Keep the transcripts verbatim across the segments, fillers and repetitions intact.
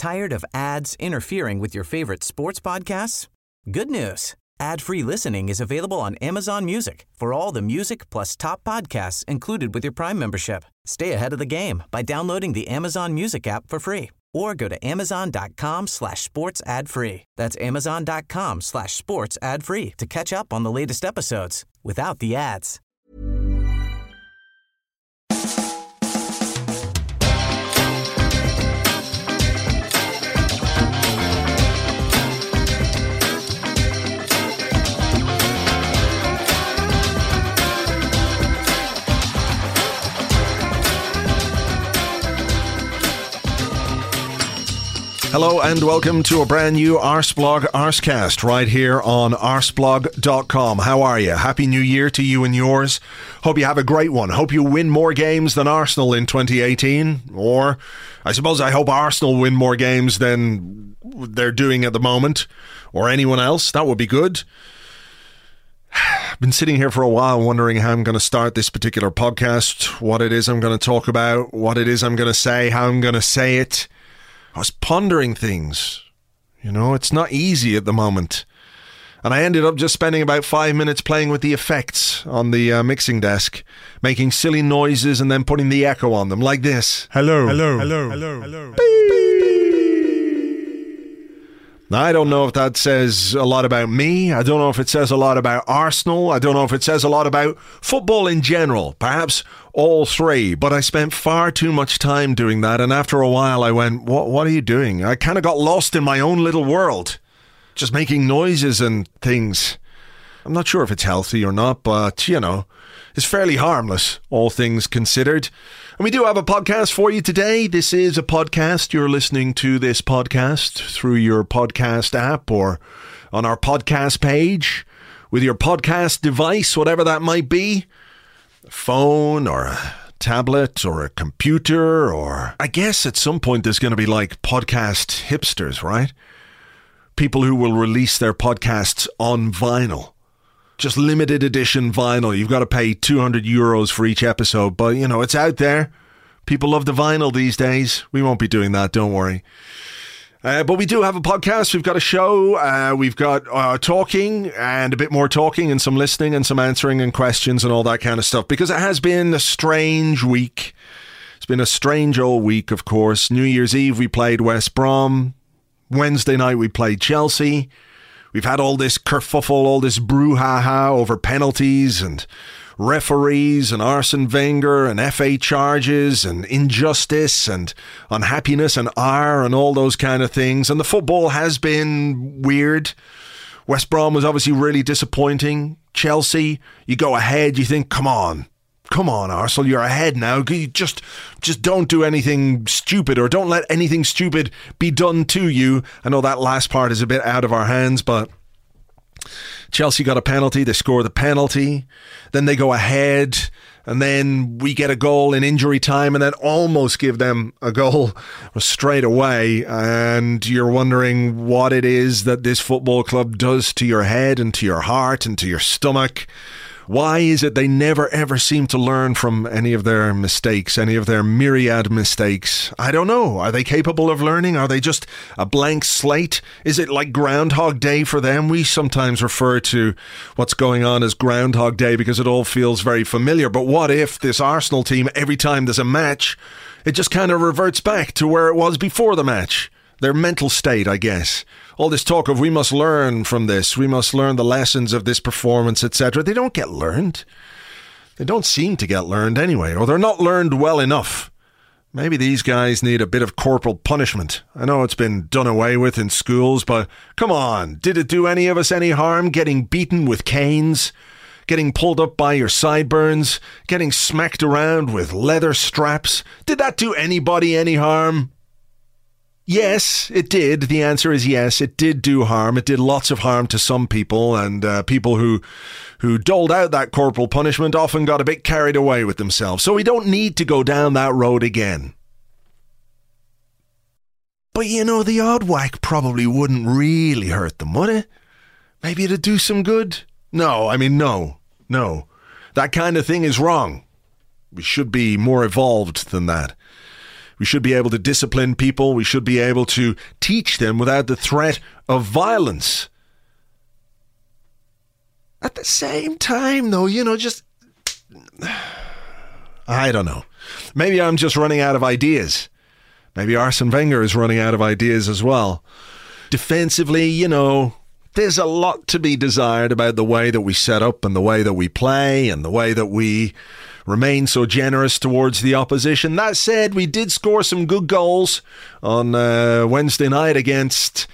Tired of ads interfering with your favorite sports podcasts? Good news. Ad-free listening is available on Amazon Music for all the music plus top podcasts included with your Prime membership. Stay ahead of the game by downloading the Amazon Music app for free or go to amazon.com slash sports ad free. That's amazon.com slash sports ad free to catch up on the latest episodes without the ads. Hello and welcome to a brand new Arseblog Arsecast right here on arseblog dot com. How are you? Happy New Year to you and yours. Hope you have a great one. Hope you win more games than Arsenal in twenty eighteen. Or, I suppose I hope Arsenal win more games than they're doing at the moment. Or anyone else. That would be good. I've been sitting here for a while wondering how I'm going to start this particular podcast, what it is I'm going to talk about, what it is I'm going to say, how I'm going to say it. I was pondering things. You know, it's not easy at the moment. And I ended up just spending about five minutes playing with the effects on the uh, mixing desk, making silly noises and then putting the echo on them, like this. Hello. Hello. Hello. Hello. Hello. Now, I don't know if that says a lot about me. I don't know if it says a lot about Arsenal. I don't know if it says a lot about football in general. Perhaps all three. But I spent far too much time doing that. And after a while, I went, what, what are you doing? I kind of got lost in my own little world. Just making noises and things. I'm not sure if it's healthy or not, but, you know, it's fairly harmless, all things considered. And we do have a podcast for you today. This is a podcast. You're listening to this podcast through your podcast app or on our podcast page with your podcast device, whatever that might be. A phone or a tablet or a computer, or I guess at some point there's going to be like podcast hipsters, right? People who will release their podcasts on vinyl. Just limited edition vinyl. You've got to pay two hundred euros for each episode, but you know, it's out there. People love the vinyl these days. We won't be doing that, don't worry. Uh, but we do have a podcast. We've got a show. Uh, we've got uh, talking and a bit more talking and some listening and some answering and questions and all that kind of stuff, because it has been a strange week. It's been a strange old week, of course. New Year's Eve, we played West Brom. Wednesday night, we played Chelsea. We've had all this kerfuffle, all this brouhaha over penalties and referees and Arsene Wenger and F A charges and injustice and unhappiness and ire and all those kind of things. And the football has been weird. West Brom was obviously really disappointing. Chelsea, you go ahead, you think, come on. Come on, Arsenal, you're ahead now. You just, just don't do anything stupid, or don't let anything stupid be done to you. I know that last part is a bit out of our hands, but Chelsea got a penalty. They score the penalty. Then they go ahead, and then we get a goal in injury time and then almost give them a goal straight away. And you're wondering what it is that this football club does to your head and to your heart and to your stomach. Why is it they never ever seem to learn from any of their mistakes, any of their myriad mistakes? I don't know. Are they capable of learning? Are they just a blank slate? Is it like Groundhog Day for them? We sometimes refer to what's going on as Groundhog Day because it all feels very familiar. But what if this Arsenal team, every time there's a match, it just kind of reverts back to where it was before the match? Their mental state, I guess. All this talk of we must learn from this, we must learn the lessons of this performance, et cetera. They don't get learned. They don't seem to get learned anyway, or they're not learned well enough. Maybe these guys need a bit of corporal punishment. I know it's been done away with in schools, but come on, did it do any of us any harm getting beaten with canes? Getting pulled up by your sideburns? Getting smacked around with leather straps? Did that do anybody any harm? Yes, it did. The answer is yes, it did do harm. It did lots of harm to some people, and uh, people who who doled out that corporal punishment often got a bit carried away with themselves. So we don't need to go down that road again. But you know, the odd whack probably wouldn't really hurt them, would it? Maybe it'd do some good? No, I mean, no, no. That kind of thing is wrong. We should be more evolved than that. We should be able to discipline people. We should be able to teach them without the threat of violence. At the same time, though, you know, just... I don't know. Maybe I'm just running out of ideas. Maybe Arsene Wenger is running out of ideas as well. Defensively, you know, there's a lot to be desired about the way that we set up and the way that we play and the way that we remain so generous towards the opposition. That said, we did score some good goals on uh, Wednesday night against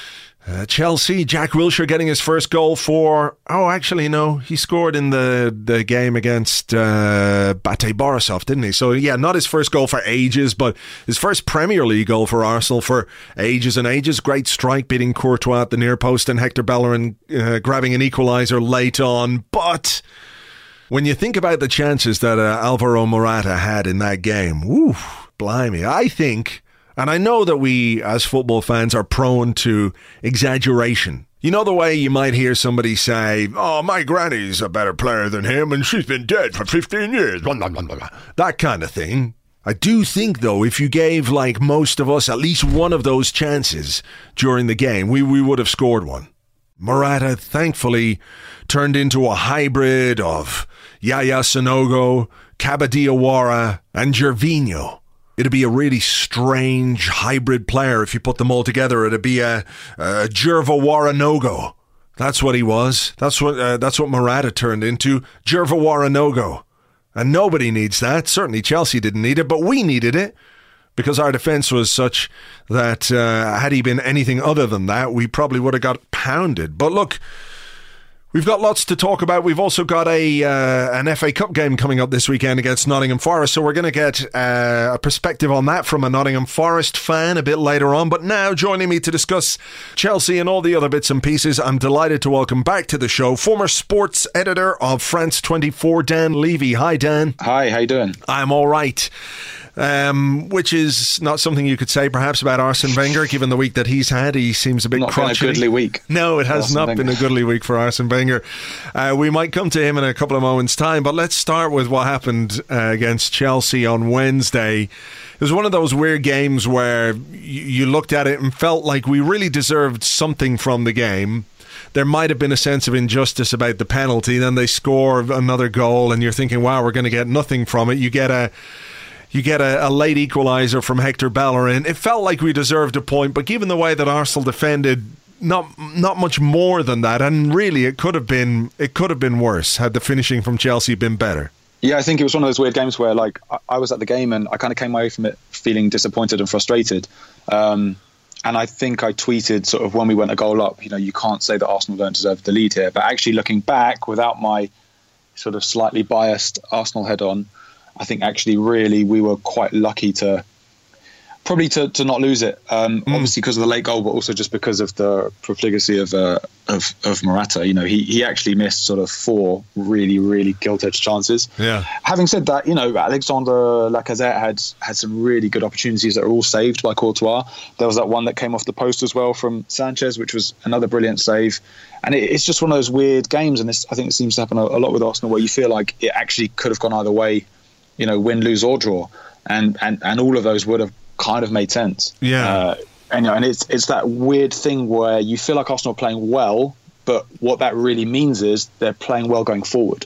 uh, Chelsea. Jack Wilshere getting his first goal for... Oh, actually, no. He scored in the, the game against uh, Bate Borisov, didn't he? So, yeah, not his first goal for ages, but his first Premier League goal for Arsenal for ages and ages. Great strike, beating Courtois at the near post and Hector Bellerin uh, grabbing an equaliser late on. But when you think about the chances that uh, Alvaro Morata had in that game, woo, blimey, I think... And I know that we, as football fans, are prone to exaggeration. You know the way you might hear somebody say, oh, my granny's a better player than him and she's been dead for fifteen years. That kind of thing. I do think, though, if you gave, like most of us, at least one of those chances during the game, we, we would have scored one. Morata, thankfully, turned into a hybrid of Yaya Sanogo, Kaba Diawara, and Gervinho. It'd be a really strange hybrid player if you put them all together. It'd be a, a Jerva Waranogo. That's what he was. That's what uh, that's what Morata turned into. Jerva Waranogo. And nobody needs that. Certainly Chelsea didn't need it, but we needed it because our defence was such that uh, had he been anything other than that, we probably would have got pounded. But look, we've got lots to talk about. We've also got a uh, an F A Cup game coming up this weekend against Nottingham Forest, so we're going to get uh, a perspective on that from a Nottingham Forest fan a bit later on. But now, joining me to discuss Chelsea and all the other bits and pieces, I'm delighted to welcome back to the show former sports editor of France twenty-four, Dan Levy. Hi, Dan. Hi, how you doing? I'm all right. Um, which is not something you could say perhaps about Arsene Wenger, given the week that he's had. He seems a bit not crotchety. Not been a goodly week. No, it has Arsene not Wenger. been a goodly week for Arsene Wenger. Uh, we might come to him in a couple of moments' time, but let's start with what happened uh, against Chelsea on Wednesday. It was one of those weird games where y- you looked at it and felt like we really deserved something from the game. There might have been a sense of injustice about the penalty. Then they score another goal and you're thinking, wow, we're going to get nothing from it. You get a You get a, a late equaliser from Hector Bellerin. It felt like we deserved a point, but given the way that Arsenal defended, not not much more than that. And really, it could have been it could have been worse had the finishing from Chelsea been better. Yeah, I think it was one of those weird games where, like, I, I was at the game and I kind of came away from it feeling disappointed and frustrated. Um, and I think I tweeted sort of when we went a goal up, you know, you can't say that Arsenal don't deserve the lead here. But actually, looking back, without my sort of slightly biased Arsenal head on, I think actually really we were quite lucky to probably to, to not lose it. Um, mm. Obviously because of the late goal, but also just because of the profligacy of uh, of, of Morata. You know, he, he actually missed sort of four really, really gilt-edged chances. Yeah. Having said that, you know, Alexander Lacazette had had some really good opportunities that were all saved by Courtois. There was that one that came off the post as well from Sanchez, which was another brilliant save. And it, it's just one of those weird games, and this, I think it seems to happen a, a lot with Arsenal, where you feel like it actually could have gone either way. You know, win, lose or draw, and and and all of those would have kind of made sense. Yeah, uh, and you know, and it's it's that weird thing where you feel like Arsenal are playing well, but what that really means is they're playing well going forward.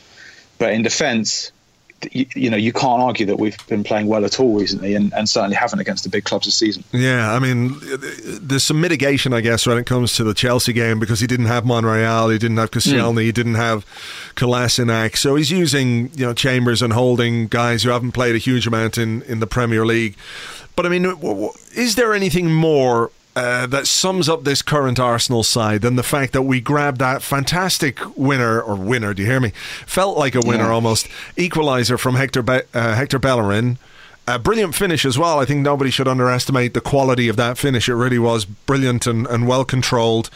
But in defence, you, you know, you can't argue that we've been playing well at all recently, and, and certainly haven't against the big clubs this season. Yeah, I mean, there's some mitigation, I guess, when it comes to the Chelsea game, because he didn't have Monreal, he didn't have Koscielny, mm. he didn't have Kolasinac, so he's using, you know, Chambers and Holding, guys who haven't played a huge amount in, in the Premier League. But I mean, is there anything more Uh, that sums up this current Arsenal side than the fact that we grabbed that fantastic winner, or winner, do you hear me? Felt like a winner yeah. almost. Equaliser from Hector Be- uh, Hector Bellerin. A brilliant finish as well. I think nobody should underestimate the quality of that finish. It really was brilliant and, and well controlled.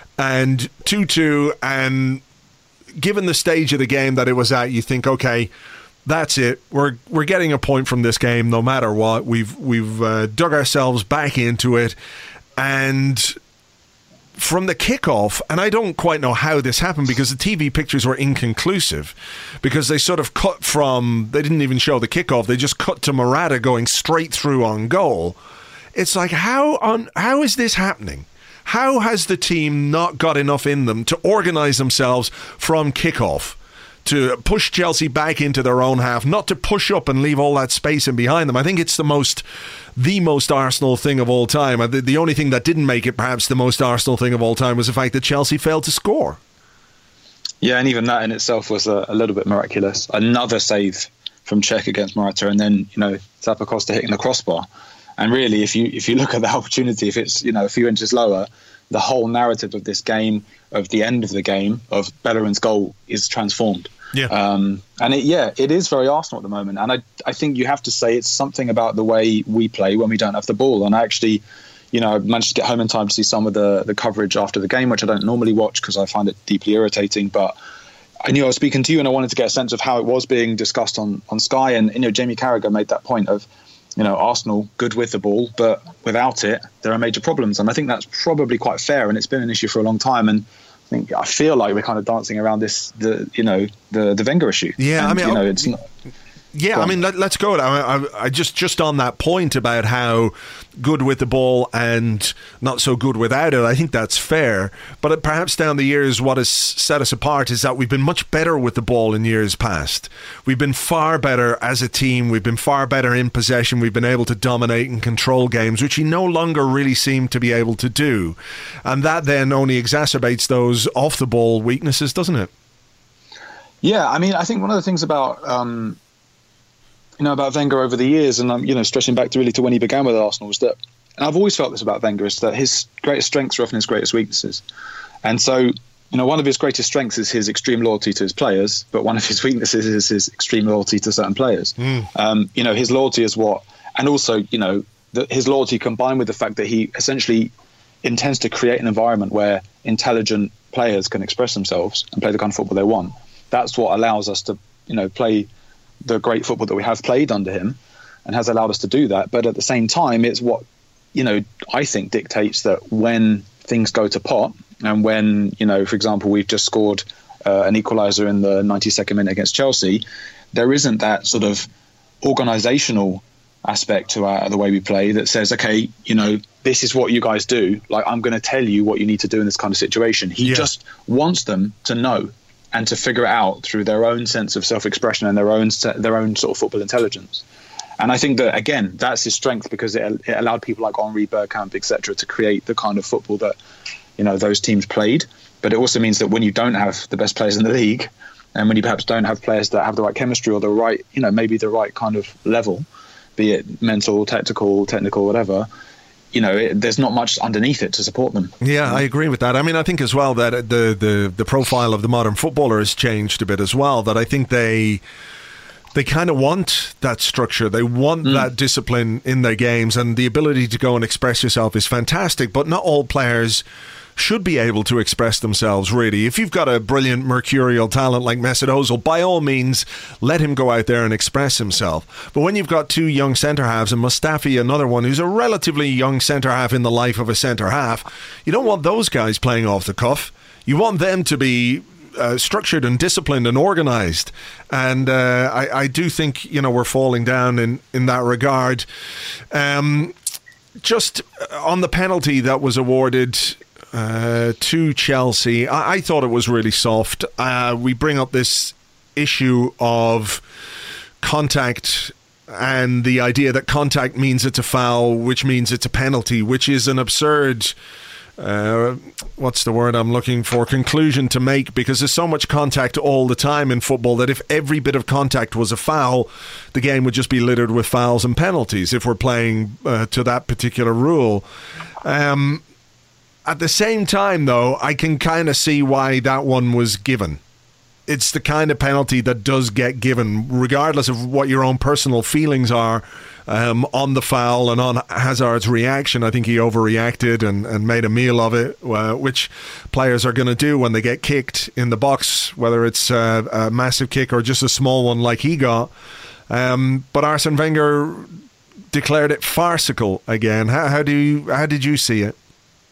And two two, and given the stage of the game that it was at, you think, okay, that's it. We're we're getting a point from this game no matter what. We've we've uh, dug ourselves back into it. And from the kickoff, and I don't quite know how this happened because the T V pictures were inconclusive, because they sort of cut from, they didn't even show the kickoff, they just cut to Morata going straight through on goal. It's like, how on how is this happening? How has the team not got enough in them to organise themselves from kickoff, to push Chelsea back into their own half, not to push up and leave all that space in behind them? I think it's the most the most Arsenal thing of all time. The, the only thing that didn't make it perhaps the most Arsenal thing of all time was the fact that Chelsea failed to score. Yeah, and even that in itself was a, a little bit miraculous. Another save from Cech against Morata, and then, you know, Zappacosta hitting the crossbar. And really, if you if you look at the opportunity, if it's, you know, a few inches lower, the whole narrative of this game, of the end of the game, of Bellerin's goal is transformed. Yeah. Um, and it, yeah, it is very Arsenal at the moment. And I, I think you have to say it's something about the way we play when we don't have the ball. And I actually, you know, I managed to get home in time to see some of the, the coverage after the game, which I don't normally watch because I find it deeply irritating. But I knew I was speaking to you and I wanted to get a sense of how it was being discussed on, on Sky. And, you know, Jamie Carragher made that point of, you know, Arsenal good with the ball, but without it, there are major problems. And I think that's probably quite fair. And it's been an issue for a long time. And I think I feel like we're kind of dancing around this, the you know, the the Wenger issue. Yeah, and, I mean, you know, it's not. Yeah, I mean, let, let's go. I, I, I just just on that point about how good with the ball and not so good without it, I think that's fair. But perhaps down the years, what has set us apart is that we've been much better with the ball in years past. We've been far better as a team. We've been far better in possession. We've been able to dominate and control games, which we no longer really seem to be able to do. And that then only exacerbates those off-the-ball weaknesses, doesn't it? Yeah, I mean, I think one of the things about... Um, you know, about Wenger over the years, and I'm, you know, stretching back to really to when he began with Arsenal, was that, and I've always felt this about Wenger, is that his greatest strengths are often his greatest weaknesses. And so, you know, one of his greatest strengths is his extreme loyalty to his players, but one of his weaknesses is his extreme loyalty to certain players. Mm. Um, you know, his loyalty is what, and also, you know, the, his loyalty combined with the fact that he essentially intends to create an environment where intelligent players can express themselves and play the kind of football they want. That's what allows us to, you know, play the great football that we have played under him, and has allowed us to do that. But at the same time, it's what, you know, I think dictates that when things go to pot, and when, you know, for example, we've just scored uh, an equaliser in the ninety-second minute against Chelsea, there isn't that sort of organisational aspect to our, the way we play that says, okay, you know, this is what you guys do. Like, I'm going to tell you what you need to do in this kind of situation. He yeah. just wants them to know and to figure it out through their own sense of self-expression and their own their own sort of football intelligence. And I think that, again, that's his strength, because it, it allowed people like Henri, Bergkamp, et cetera to create the kind of football that, you know, those teams played. But it also means that when you don't have the best players in the league, and when you perhaps don't have players that have the right chemistry or the right, you know, maybe the right kind of level, be it mental, tactical, technical, whatever, you know, it, there's not much underneath it to support them. Yeah, I agree with that. I mean, I think as well that the, the, the profile of the modern footballer has changed a bit as well, that I think they they kind of want that structure. They want mm. that discipline in their games, and the ability to go and express yourself is fantastic, but not all players should be able to express themselves, really. If you've got a brilliant mercurial talent like Mesut Ozil, by all means, let him go out there and express himself. But when you've got two young centre-halves, and Mustafi, another one who's a relatively young centre-half in the life of a centre-half, you don't want those guys playing off the cuff. You want them to be uh, structured and disciplined and organised. And uh, I, I do think, you know, we're falling down in, in that regard. Um, just on the penalty that was awarded Uh, to Chelsea, I-, I thought it was really soft. Uh, we bring up this issue of contact and the idea that contact means it's a foul, which means it's a penalty, which is an absurd, uh, what's the word I'm looking for, conclusion to make, because there's so much contact all the time in football that if every bit of contact was a foul, the game would just be littered with fouls and penalties if we're playing uh, to that particular rule. Um At the same time, though, I can kind of see why that one was given. It's the kind of penalty that does get given, regardless of what your own personal feelings are um, on the foul and on Hazard's reaction. I think he overreacted and, and made a meal of it, uh, which players are going to do when they get kicked in the box, whether it's uh, a massive kick or just a small one like he got. Um, but Arsene Wenger declared it farcical again. How, how do you, how did you see it?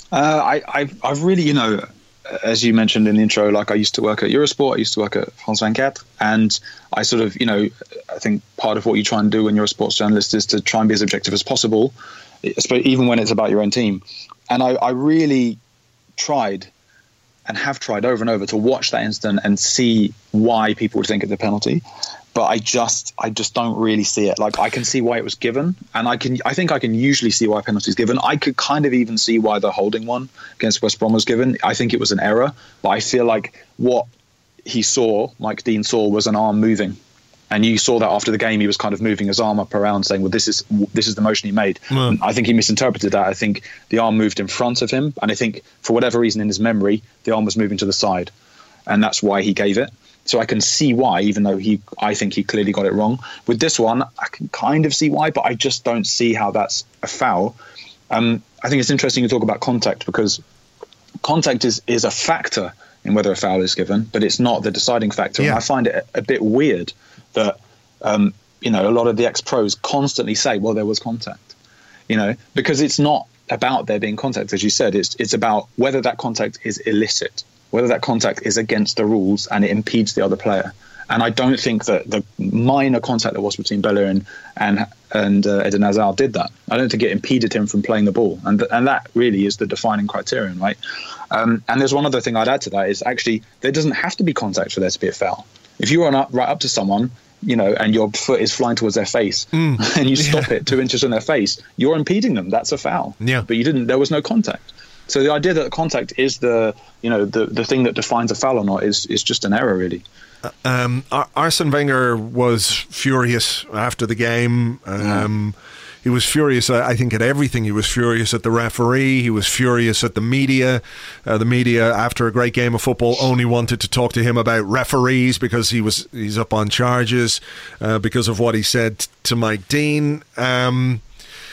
Uh, I, I've, I've really, you know, as you mentioned in the intro, like I used to work at Eurosport, I used to work at France twenty-four, and I sort of, you know, I think part of what you try and do when you're a sports journalist is to try and be as objective as possible, even when it's about your own team. And I, I really tried and have tried over and over to watch that incident and see why people would think it's a penalty. But I just, I just don't really see it. Like, I can see why it was given, and I can, I think I can usually see why a penalty is given. I could kind of even see why the holding one against West Brom was given. I think it was an error, but I feel like what he saw, Mike Dean saw, was an arm moving, and you saw that after the game. He was kind of moving his arm up around, saying, "Well, this is this is the motion he made." Mm. I think he misinterpreted that. I think the arm moved in front of him, and I think for whatever reason in his memory, the arm was moving to the side, and that's why he gave it. So I can see why, even though he, I think he clearly got it wrong. With this one, I can kind of see why, but I just don't see how that's a foul. Um, I think it's interesting to talk about contact, because contact is, is a factor in whether a foul is given, but it's not the deciding factor. Yeah. And I find it a, a bit weird that, um, you know, a lot of the ex-pros constantly say, well, there was contact, you know, because it's not about there being contact, as you said. It's, it's about whether that contact is illicit, whether that contact is against the rules and it impedes the other player. And I don't think that the minor contact that was between Bellerin and and uh, Eden Hazard did that. I don't think it impeded him from playing the ball. And th- and that really is the defining criterion, right? Um, and there's one other thing I'd add to that is actually there doesn't have to be contact for there to be a foul. If you run up right up to someone, you know, and your foot is flying towards their face mm. and you stop yeah. it two inches from their face, you're impeding them. That's a foul. Yeah. But you didn't. There was no contact. So the idea that contact is the, you know, the, the thing that defines a foul or not is is just an error, really. Um, Arsene Wenger was furious after the game. Um, yeah. He was furious, I think, at everything. He was furious at the referee. He was furious at the media. Uh, the media, after a great game of football, only wanted to talk to him about referees because he was he's up on charges uh, because of what he said to Mike Dean. Um,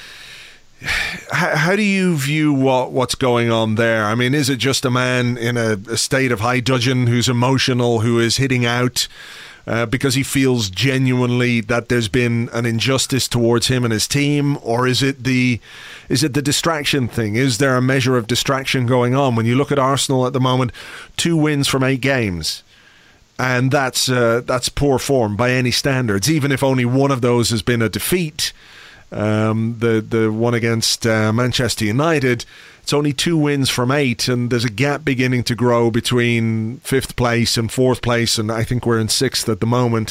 How, how do you view what, what's going on there? I mean, is it just a man in a, a state of high dudgeon who's emotional, who is hitting out uh, because he feels genuinely that there's been an injustice towards him and his team? Or is it the is it the distraction thing? Is there a measure of distraction going on? When you look at Arsenal at the moment, two wins from eight games. And that's uh, that's poor form by any standards, even if only one of those has been a defeat. Um, the the one against uh, Manchester United, it's only two wins from eight, and there's a gap beginning to grow between fifth place and fourth place, and I think we're in sixth at the moment,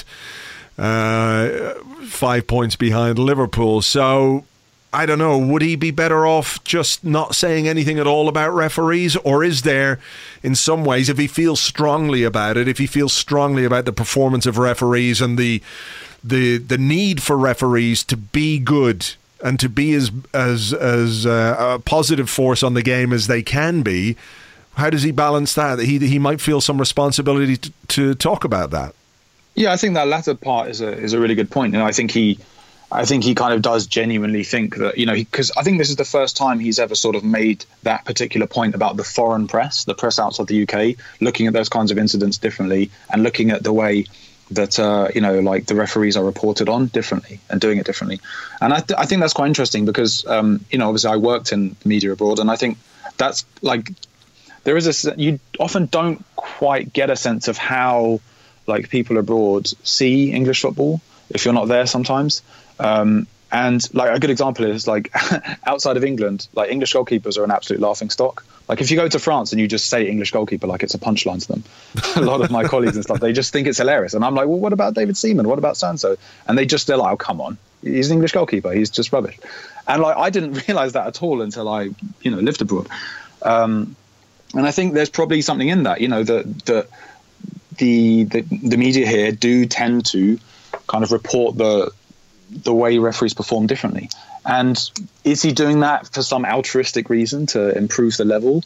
uh, five points behind Liverpool. So I don't know, would he be better off just not saying anything at all about referees? Or is there, in some ways, if he feels strongly about it, if he feels strongly about the performance of referees and the the the need for referees to be good and to be as as as uh, a positive force on the game as they can be, how does he balance that? He he might feel some responsibility to, to talk about that. Yeah, I think that latter part is a is a really good point, and I think he I think he kind of does genuinely think that, you know, because I think this is the first time he's ever sort of made that particular point about the foreign press, the press outside the U K, looking at those kinds of incidents differently and looking at the way that, uh, you know, like the referees are reported on differently and doing it differently. And I, th- I think that's quite interesting because, um, you know, obviously I worked in media abroad, and I think that's like, there is a, you often don't quite get a sense of how like people abroad see English football if you're not there sometimes. Um, and like a good example is like outside of England, like English goalkeepers are an absolute laughing stock. Like if you go to France and you just say English goalkeeper, like it's a punchline to them. A lot of my colleagues and stuff, they just think it's hilarious. And I'm like, well, what about David Seaman? What about so-and-so? And they just, they're like, oh, come on. He's an English goalkeeper. He's just rubbish. And like, I didn't realize that at all until I, you know, lived abroad. Um, and I think there's probably something in that, you know, that, that the, the, the media here do tend to kind of report the, the way referees perform differently. And is he doing that for some altruistic reason to improve the level?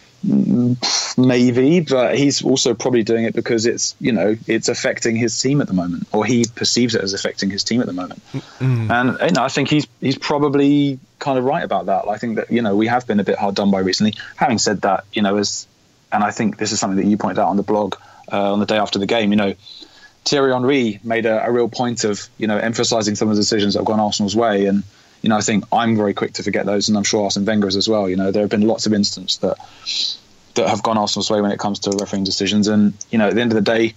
Maybe, but he's also probably doing it because it's, you know, it's affecting his team at the moment, or he perceives it as affecting his team at the moment. Mm. And you know, I think he's he's probably kind of right about that. I think that, you know, we have been a bit hard done by recently. Having said that, you know, as and I think this is something that you pointed out on the blog uh, on the day after the game, you know, Thierry Henry made a, a real point of, you know, emphasising some of the decisions that have gone Arsenal's way. And, you know, I think I'm very quick to forget those, and I'm sure Arsene Wenger is as well. You know, there have been lots of instances that that have gone Arsenal's way when it comes to refereeing decisions, and you know, at the end of the day,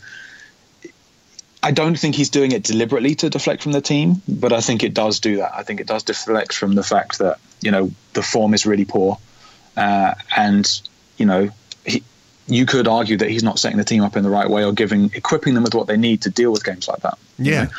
I don't think he's doing it deliberately to deflect from the team, but I think it does do that. I think it does deflect from the fact that, you know, the form is really poor, uh, and you know, he, you could argue that he's not setting the team up in the right way or giving, equipping them with what they need to deal with games like that. Yeah. You know?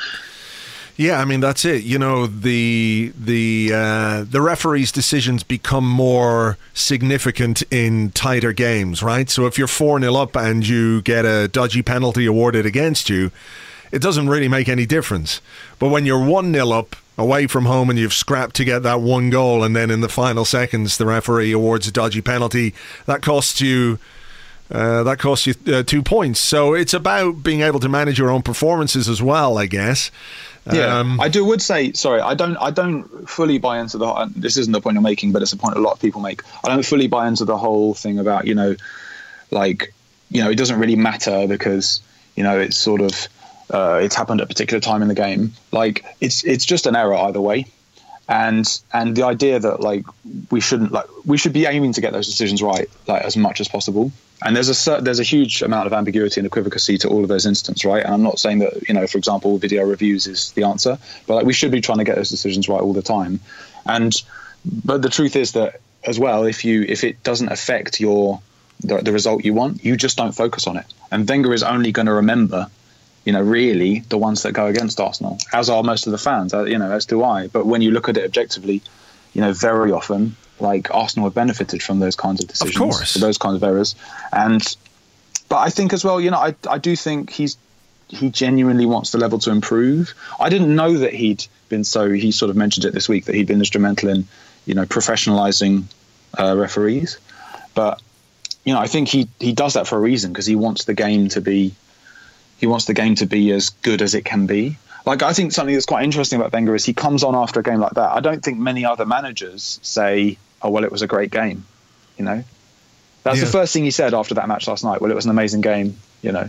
Yeah, I mean, that's it. You know, the the uh, the referee's decisions become more significant in tighter games, right? So if you're four nil up and you get a dodgy penalty awarded against you, it doesn't really make any difference. But when you're one nil up away from home and you've scrapped to get that one goal, and then in the final seconds the referee awards a dodgy penalty, that costs you uh, that costs you uh, two points. So it's about being able to manage your own performances as well, I guess. Yeah, um, I do would say, sorry, I don't I don't fully buy into the, this isn't the point you're making, but it's a point a lot of people make. I don't fully buy into the whole thing about, you know, like, you know, it doesn't really matter because, you know, it's sort of, uh, it's happened at a particular time in the game. Like, it's it's just an error either way. And and the idea that, like, we shouldn't, like, we should be aiming to get those decisions right, like, as much as possible. And there's a there's a huge amount of ambiguity and equivocacy to all of those instances, right? And I'm not saying that, you know, for example, video reviews is the answer, but like, we should be trying to get those decisions right all the time. And but the truth is that as well, if you if it doesn't affect your the, the result you want, you just don't focus on it. And Wenger is only going to remember, you know, really the ones that go against Arsenal, as are most of the fans, you know, as do I. But when you look at it objectively, you know, very often, like, Arsenal have benefited from those kinds of decisions, of course, those kinds of errors. And but I think as well, you know, I I do think he's he genuinely wants the level to improve. I didn't know that he'd been so. He sort of mentioned it this week that he'd been instrumental in, you know, professionalizing uh, referees. But you know, I think he he does that for a reason, because he wants the game to be he wants the game to be as good as it can be. Like, I think something that's quite interesting about Wenger is he comes on after a game like that. I don't think many other managers say, oh, well, it was a great game, you know. That's yeah. the first thing he said after that match last night. Well, it was an amazing game, you know.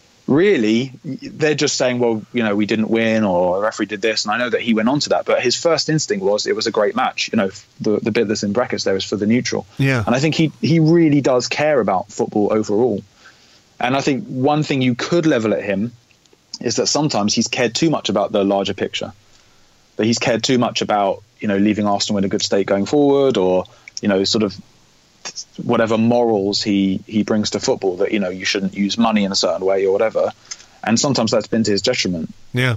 Really, they're just saying, well, you know, we didn't win, or the referee did this. And I know that he went on to that, but his first instinct was it was a great match. You know, the, the bit that's in brackets there is for the neutral. Yeah. And I think he, he really does care about football overall. And I think one thing you could level at him is that sometimes he's cared too much about the larger picture. That he's cared too much about, you know, leaving Arsenal in a good state going forward, or, you know, sort of whatever morals he, he brings to football, that, you know, you shouldn't use money in a certain way or whatever. And sometimes that's been to his detriment. Yeah.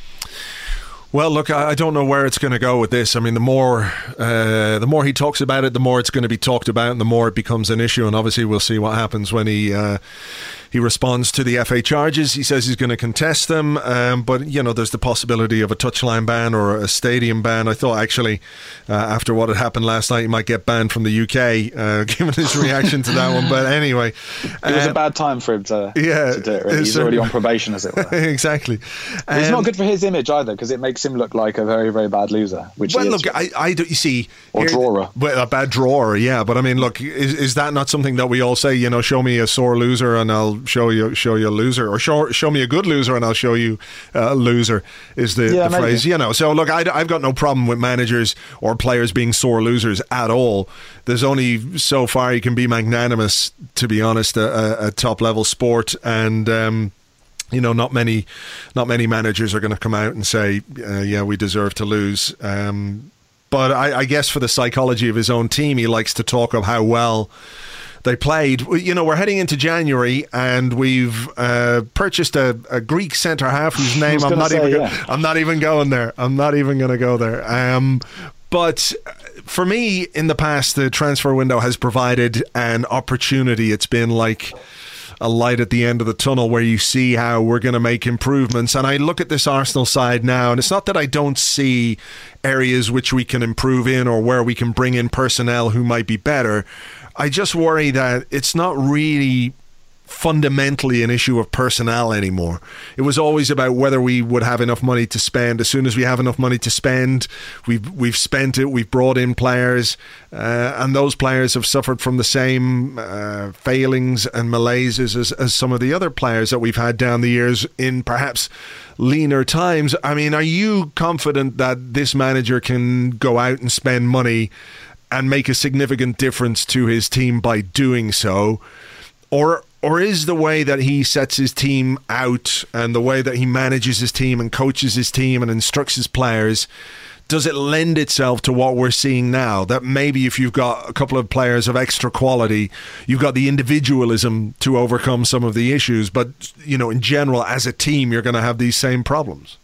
Well, look, I don't know where it's going to go with this. I mean, the more uh, the more he talks about it, the more it's going to be talked about, and the more it becomes an issue. And obviously, we'll see what happens when he uh, he responds to the F A charges. He says he's going to contest them, um, but you know, there's the possibility of a touchline ban or a stadium ban. I thought actually, uh, after what had happened last night, he might get banned from the U K, uh, given his reaction to that one. But anyway, it was uh, a bad time for him to, yeah, to do it. Really. He's already on probation, as it were. Exactly. Um, it's not good for his image either, because it makes him look like a very, very bad loser. Which well, he look, is. I, I do. You see, or here, drawer. Well, a bad drawer, yeah. But I mean, look, is is that not something that we all say? You know, show me a sore loser, and I'll show you show you a loser, or show show me a good loser, and I'll show you a loser. Is the, yeah, the phrase? You know. So look, I, I've got no problem with managers or players being sore losers at all. There's only so far you can be magnanimous, to be honest, a, a top level sport, and. Um, You know, not many, not many managers are going to come out and say, uh, "Yeah, we deserve to lose." Um, but I, I guess for the psychology of his own team, he likes to talk of how well they played. You know, we're heading into January, and we've uh, purchased a, a Greek centre half whose name I'm not say, even. Go- yeah. I'm not even going there. I'm not even going to go there. Um, but for me, in the past, the transfer window has provided an opportunity. It's been like a light at the end of the tunnel where you see how we're going to make improvements. And I look at this Arsenal side now, and it's not that I don't see areas which we can improve in or where we can bring in personnel who might be better. I just worry that it's not really fundamentally an issue of personnel anymore. It was always about whether we would have enough money to spend. As soon as we have enough money to spend, we've we've spent it. We've brought in players, uh, and those players have suffered from the same uh, failings and malaises as, as some of the other players that we've had down the years in perhaps leaner times. I mean, are you confident that this manager can go out and spend money and make a significant difference to his team by doing so? Or or is the way that he sets his team out and the way that he manages his team and coaches his team and instructs his players, does it lend itself to what we're seeing now? That maybe if you've got a couple of players of extra quality, you've got the individualism to overcome some of the issues. But, you know, in general, as a team, you're going to have these same problems.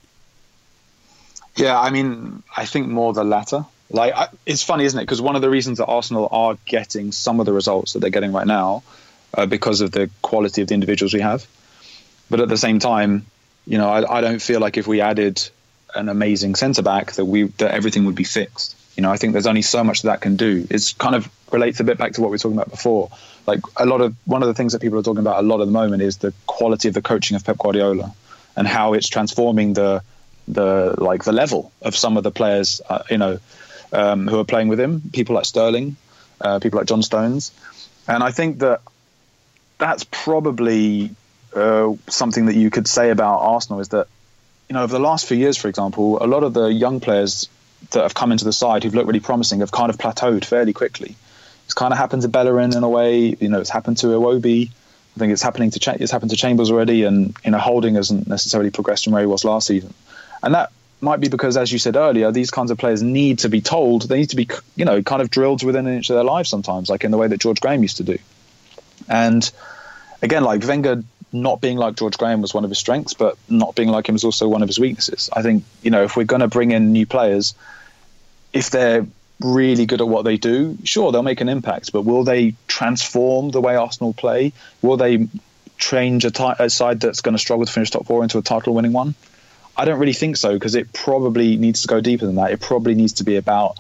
Yeah, I mean, I think more the latter. Like, I, it's funny, isn't it? Because one of the reasons that Arsenal are getting some of the results that they're getting right now Uh, because of the quality of the individuals we have. But at the same time, you know, I, I don't feel like if we added an amazing centre-back that we that everything would be fixed. You know, I think there's only so much that, that can do. It's kind of relates a bit back to what we were talking about before. Like a lot of, one of the things that people are talking about a lot at the moment is the quality of the coaching of Pep Guardiola and how it's transforming the, the like the level of some of the players, uh, you know, um, who are playing with him. People like Sterling, uh, people like John Stones. And I think that that's probably uh, something that you could say about Arsenal is that, you know, over the last few years, for example, a lot of the young players that have come into the side who've looked really promising have kind of plateaued fairly quickly. It's kind of happened to Bellerin in a way. You know, it's happened to Iwobi. I think it's happening to Ch- it's happened to Chambers already, and you know, Holding hasn't necessarily progressed from where he was last season, and that might be because, as you said earlier, these kinds of players need to be told. They need to be, you know, kind of drilled within an inch of their lives sometimes, like in the way that George Graham used to do. And again, like Wenger not being like George Graham was one of his strengths, but not being like him is also one of his weaknesses. I think, you know, if we're going to bring in new players, if they're really good at what they do, sure, they'll make an impact, but will they transform the way Arsenal play? Will they change a, t- a side that's going to struggle to finish top four into a title-winning one? I don't really think so, because it probably needs to go deeper than that. It probably needs to be about,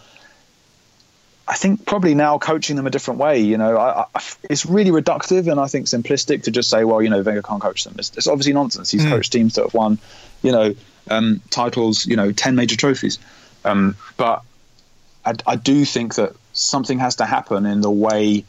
I think, probably now coaching them a different way. You know, I, I, it's really reductive and I think simplistic to just say, well, you know, Wenger can't coach them. It's, it's obviously nonsense. He's mm. coached teams that have won, you know, um, titles, you know, ten major trophies. Um, but I, I do think that something has to happen in the way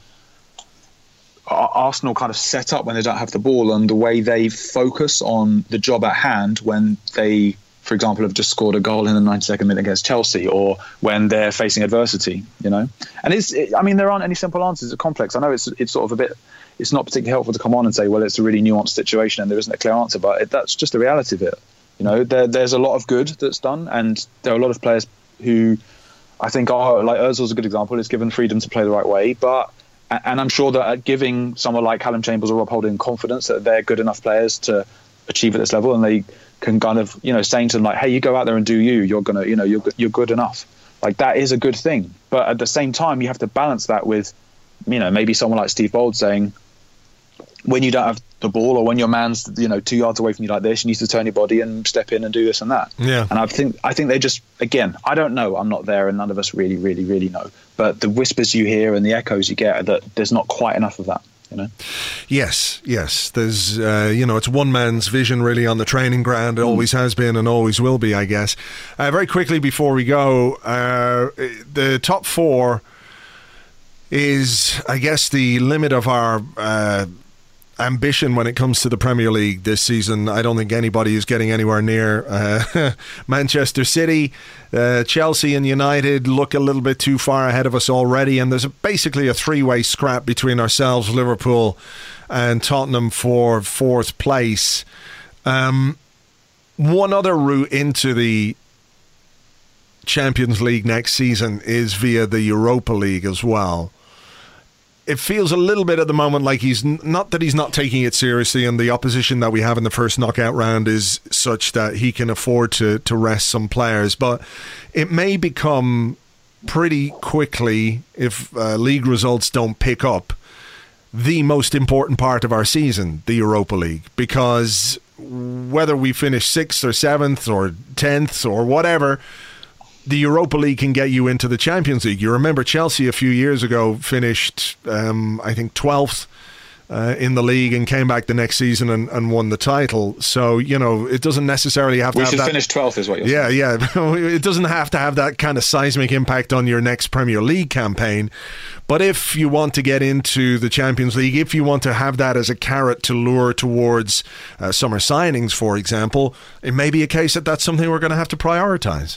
Arsenal kind of set up when they don't have the ball and the way they focus on the job at hand when they, for example, have just scored a goal in the ninety-second minute against Chelsea, or when they're facing adversity, you know. And it's, it, I mean, there aren't any simple answers. It's complex. I know it's it's sort of a bit, it's not particularly helpful to come on and say, well, it's a really nuanced situation and there isn't a clear answer, but it, that's just the reality of it. You know, there, there's a lot of good that's done, and there are a lot of players who I think are, like Ozil's a good example, is given freedom to play the right way, but and I'm sure that giving someone like Callum Chambers or Rob Holding confidence that they're good enough players to achieve at this level, and they can kind of, you know, saying to them like, hey, you go out there and do you, you're going to, you know, you're, you're good enough. Like, that is a good thing. But at the same time, you have to balance that with, you know, maybe someone like Steve Bold saying, when you don't have the ball or when your man's, you know, two yards away from you like this, you need to turn your body and step in and do this and that. Yeah. And I think I think they just, again, I don't know. I'm not there and none of us really, really, really know. But the whispers you hear and the echoes you get are that there's not quite enough of that. You know? Yes, yes. There's, uh, you know, it's one man's vision really on the training ground. It mm. always has been and always will be, I guess. Uh, very quickly before we go, uh, the top four is, I guess, the limit of our uh, ambition when it comes to the Premier League this season. I don't think anybody is getting anywhere near uh, Manchester City. Uh, Chelsea and United look a little bit too far ahead of us already, and there's a, basically a three-way scrap between ourselves, Liverpool and Tottenham for fourth place. Um, one other route into the Champions League next season is via the Europa League as well. It feels a little bit at the moment like he's n- not that he's not taking it seriously, and the opposition that we have in the first knockout round is such that he can afford to to rest some players, but it may become pretty quickly, if uh, league results don't pick up, the most important part of our season, the Europa League, because whether we finish sixth or seventh or tenth or whatever, the Europa League can get you into the Champions League. You remember Chelsea a few years ago finished, um, I think, twelfth uh, in the league and came back the next season and, and won the title. So, you know, it doesn't necessarily have to we have should that... finish twelfth is what you're yeah, saying. Yeah, yeah. It doesn't have to have that kind of seismic impact on your next Premier League campaign. But if you want to get into the Champions League, if you want to have that as a carrot to lure towards uh, summer signings, for example, it may be a case that that's something we're going to have to prioritise.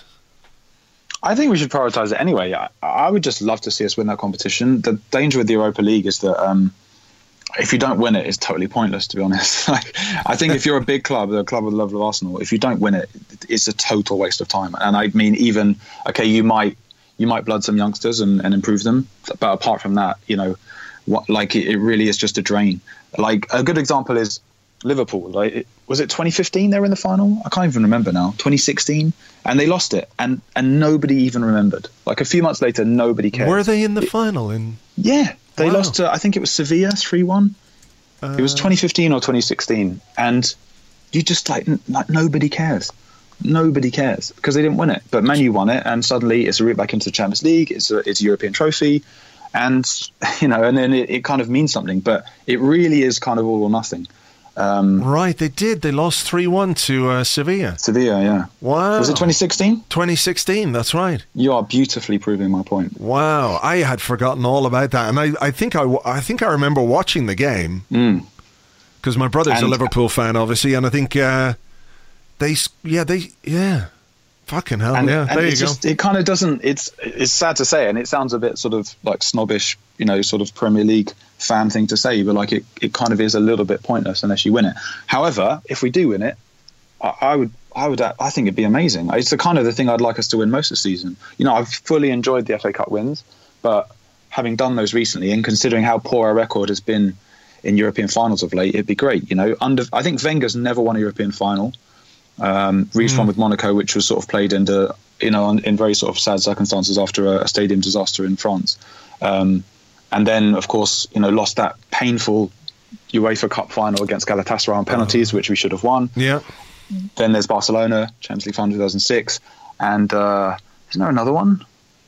I think we should prioritise it anyway. I, I would just love to see us win that competition. The danger with the Europa League is that um, if you don't win it, it's totally pointless, to be honest. Like, I think if you're a big club, a club with the level of Arsenal, if you don't win it, it's a total waste of time. And I mean, even, okay, you might you might blood some youngsters and, and improve them. But apart from that, you know, what, like it, it really is just a drain. Like a good example is Liverpool. Like, it, was it twenty fifteen they were in the final? I can't even remember now. twenty sixteen, and they lost it, and and nobody even remembered. Like a few months later, nobody cared. Were they in the it, final? In yeah, they wow. lost to, I think it was Sevilla three one. Uh, it was twenty fifteen or twenty sixteen, and you just like like nobody cares. Nobody cares because they didn't win it. But Man U won it, and suddenly it's a route back into the Champions League. It's a it's a European trophy, and you know, and then it, it kind of means something. But it really is kind of all or nothing. Um, right, they did. They lost three one to uh, Sevilla. Sevilla, yeah. Wow. Was it twenty sixteen? twenty sixteen, that's right. You are beautifully proving my point. Wow, I had forgotten all about that. And I, I think I, I think I remember watching the game because mm. my brother's and, a Liverpool fan, obviously, and I think uh, they, yeah, they, yeah. Fucking hell, and, yeah, and there you just, go. It kind of doesn't, it's it's sad to say, and it sounds a bit sort of like snobbish, you know, sort of Premier League fan thing to say, but like it, it kind of is a little bit pointless unless you win it. However, if we do win it, I, I would, I would, I think it'd be amazing. It's the kind of the thing I'd like us to win most of the season. You know, I've fully enjoyed the F A Cup wins, but having done those recently and considering how poor our record has been in European finals of late, it'd be great. You know, under I think Wenger's never won a European final. Um, Reece mm. won with Monaco, which was sort of played into, you know, in very sort of sad circumstances after a, a stadium disaster in France. Um, and then, of course, you know, lost that painful UEFA Cup final against Galatasaray on penalties, oh. which we should have won. Yeah. Then there's Barcelona, Champions League final two thousand six. And uh, isn't there another one?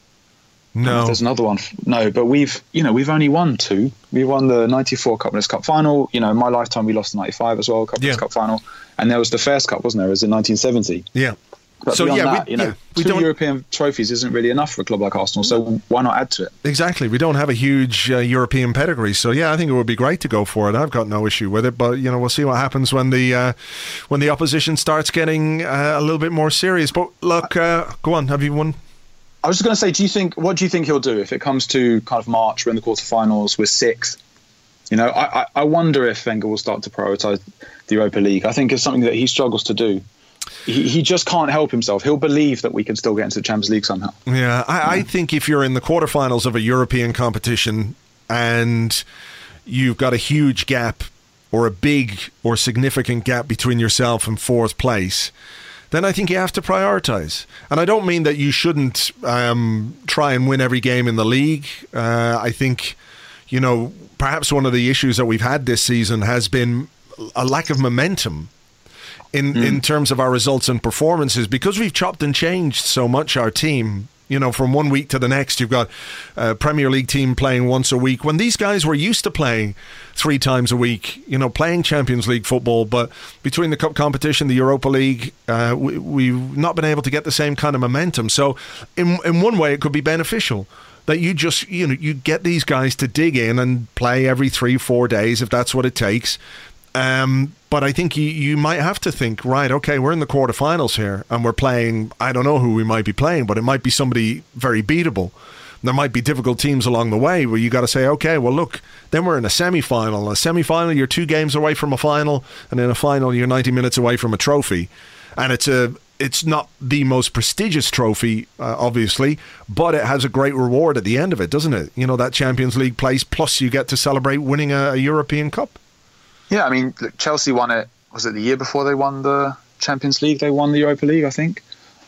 No. There's another one. No, but we've, you know, we've only won two. We won the ninety-four Cup Winners' Cup final. You know, in my lifetime, we lost the ninety-five as well, Cup Winners' yeah. Cup final. And there was the Fairs Cup, wasn't there? It was in nineteen seventy. Yeah. But so, beyond yeah, that, we, you know, yeah, we two don't, European trophies isn't really enough for a club like Arsenal, so why not add to it? Exactly. We don't have a huge uh, European pedigree, so yeah, I think it would be great to go for it. I've got no issue with it, but you know, we'll see what happens when the uh, when the opposition starts getting uh, a little bit more serious. But look, uh, go on. Have you won? I was just going to say, do you think? What do you think he'll do if it comes to kind of March? We're in the quarterfinals. We're sixth. You know, I, I, I wonder if Wenger will start to prioritise the Europa League. I think it's something that he struggles to do. He, he just can't help himself. He'll believe that we can still get into the Champions League somehow. Yeah, I, yeah. I think if you're in the quarterfinals of a European competition and you've got a huge gap or a big or significant gap between yourself and fourth place, then I think you have to prioritise. And I don't mean that you shouldn't um, try and win every game in the league. Uh, I think, you know, perhaps one of the issues that we've had this season has been a lack of momentum in, mm. in terms of our results and performances, because we've chopped and changed so much our team. You know, from one week to the next, you've got a Premier League team playing once a week, when these guys were used to playing three times a week, you know, playing Champions League football. But between the cup competition, the Europa League, uh, we, we've not been able to get the same kind of momentum. So in in one way, it could be beneficial that you just, you know, you get these guys to dig in and play every three, four days if that's what it takes. Um, but I think you, you might have to think, right, okay, we're in the quarterfinals here and we're playing, I don't know who we might be playing, but it might be somebody very beatable. There might be difficult teams along the way where you got to say, okay, well, look, then we're in a semi-final. A semi-final, you're two games away from a final, and in a final, you're ninety minutes away from a trophy. And it's a it's not the most prestigious trophy, uh, obviously, but it has a great reward at the end of it, doesn't it? You know, that Champions League place, plus you get to celebrate winning a, a European Cup. Yeah, I mean, look, Chelsea won it, was it the year before they won the Champions League? They won the Europa League, I think.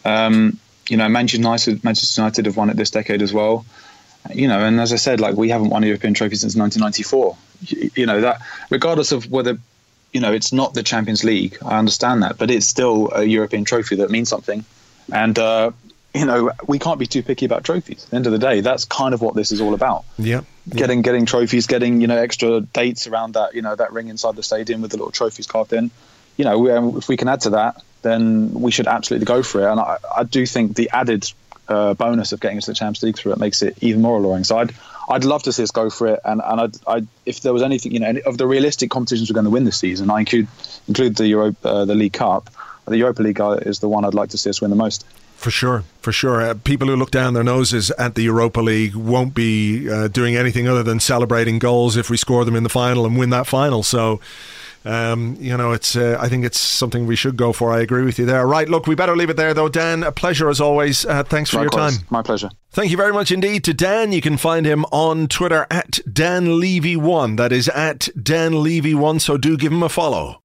Um, you know, Manchester United, Manchester United have won it this decade as well. You know, and as I said, like, we haven't won a European trophy since nineteen ninety-four. You, you know, that regardless of whether, you know, it's not the Champions League, I understand that, but it's still a European trophy that means something. And, uh, you know, we can't be too picky about trophies. At the end of the day, that's kind of what this is all about. Yeah. getting getting trophies, getting you know extra dates around that you know that ring inside the stadium with the little trophies carved in. You know, we, if we can add to that, then we should absolutely go for it. And I, I do think the added uh, bonus of getting into the Champions League through it makes it even more alluring. So I'd I'd love to see us go for it. And and I'd, I'd if there was anything, you know, of the realistic competitions we're going to win this season, I include include the Europa, uh, the League Cup. The Europa League is the one I'd like to see us win the most. For sure, for sure. Uh, people who look down their noses at the Europa League won't be uh, doing anything other than celebrating goals if we score them in the final and win that final. So, um, you know, it's. Uh, I think it's something we should go for. I agree with you there. Right, look, we better leave it there, though. Dan, a pleasure as always. Uh, thanks for Likewise. your time. My pleasure. Thank you very much indeed to Dan. You can find him on Twitter at Dan Levy one. That is at Dan Levy one, so do give him a follow.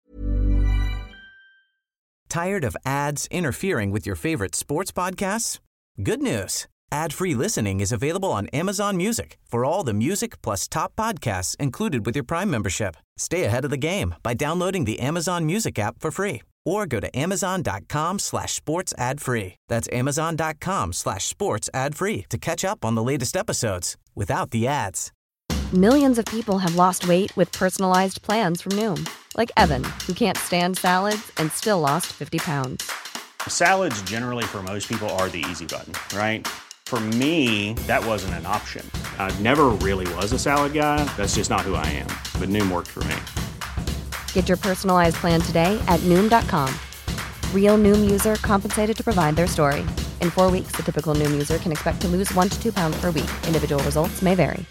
Tired of ads interfering with your favorite sports podcasts? Good news. Ad-free listening is available on Amazon Music for all the music plus top podcasts included with your Prime membership. Stay ahead of the game by downloading the Amazon Music app for free or go to amazon.com slash sports ad free. That's amazon.com slash sports ad free to catch up on the latest episodes without the ads. Millions of people have lost weight with personalized plans from Noom. Like Evan, who can't stand salads and still lost fifty pounds. Salads generally for most people are the easy button, right? For me, that wasn't an option. I never really was a salad guy. That's just not who I am. But Noom worked for me. Get your personalized plan today at Noom dot com. Real Noom user compensated to provide their story. In four weeks, the typical Noom user can expect to lose one to two pounds per week. Individual results may vary.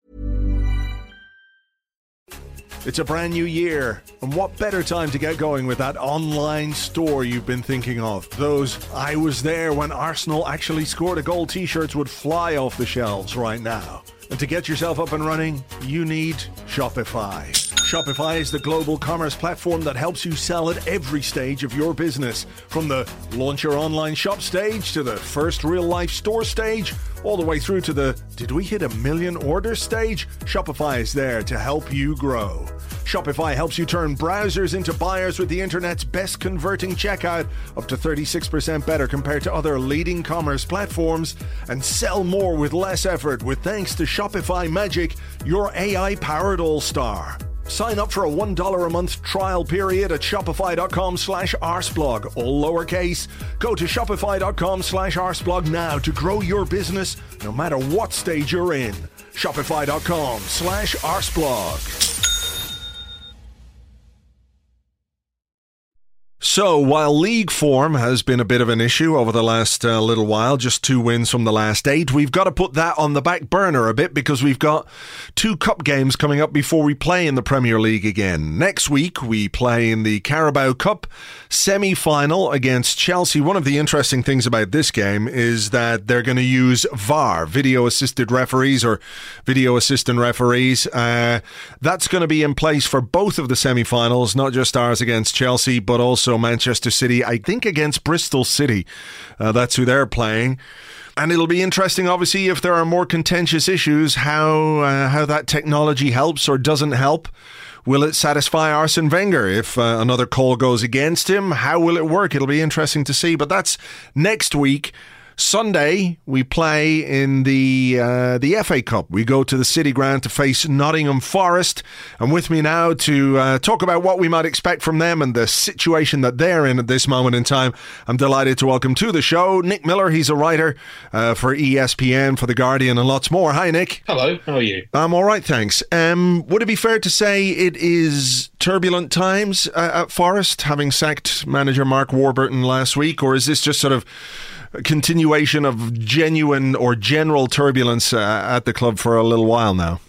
It's a brand new year, and what better time to get going with that online store you've been thinking of? Those I was there when Arsenal actually scored a goal t-shirts would fly off the shelves right now. And to get yourself up and running, you need Shopify. Shopify is the global commerce platform that helps you sell at every stage of your business. From the launch your online shop stage to the first real-life store stage, all the way through to the did we hit a million orders stage? Shopify is there to help you grow. Shopify helps you turn browsers into buyers with the internet's best converting checkout, up to thirty-six percent better compared to other leading commerce platforms, and sell more with less effort with thanks to Shopify Magic, your A I-powered all-star. Sign up for a one dollar a month trial period at shopify.com slash arseblog, all lowercase. Go to shopify.com slash arseblog now to grow your business no matter what stage you're in. Shopify.com slash arseblog. So, while league form has been a bit of an issue over the last uh, little while, just two wins from the last eight, we've got to put that on the back burner a bit because we've got two cup games coming up before we play in the Premier League again. Next week, we play in the Carabao Cup semi-final against Chelsea. One of the interesting things about this game is that they're going to use V A R, video-assisted referees or video assistant referees. Uh, that's going to be in place for both of the semi-finals, not just ours against Chelsea, but also Manchester City, I think against Bristol City. Uh, that's who they're playing. And it'll be interesting, obviously, if there are more contentious issues, how uh, how that technology helps or doesn't help. Will it satisfy Arsene Wenger if uh, another call goes against him? How will it work? It'll be interesting to see. But that's next week. Sunday, we play in the uh, the F A Cup. We go to the City Ground to face Nottingham Forest. And with me now to uh, talk about what we might expect from them and the situation that they're in at this moment in time, I'm delighted to welcome to the show Nick Miller. He's a writer uh, for E S P N, for The Guardian, and lots more. Hi, Nick. Hello, how are you? I'm all right, thanks. Um, would it be fair to say it is turbulent times uh, at Forest, having sacked manager Mark Warburton last week, or is this just sort of a continuation of genuine or general turbulence uh, at the club for a little while now?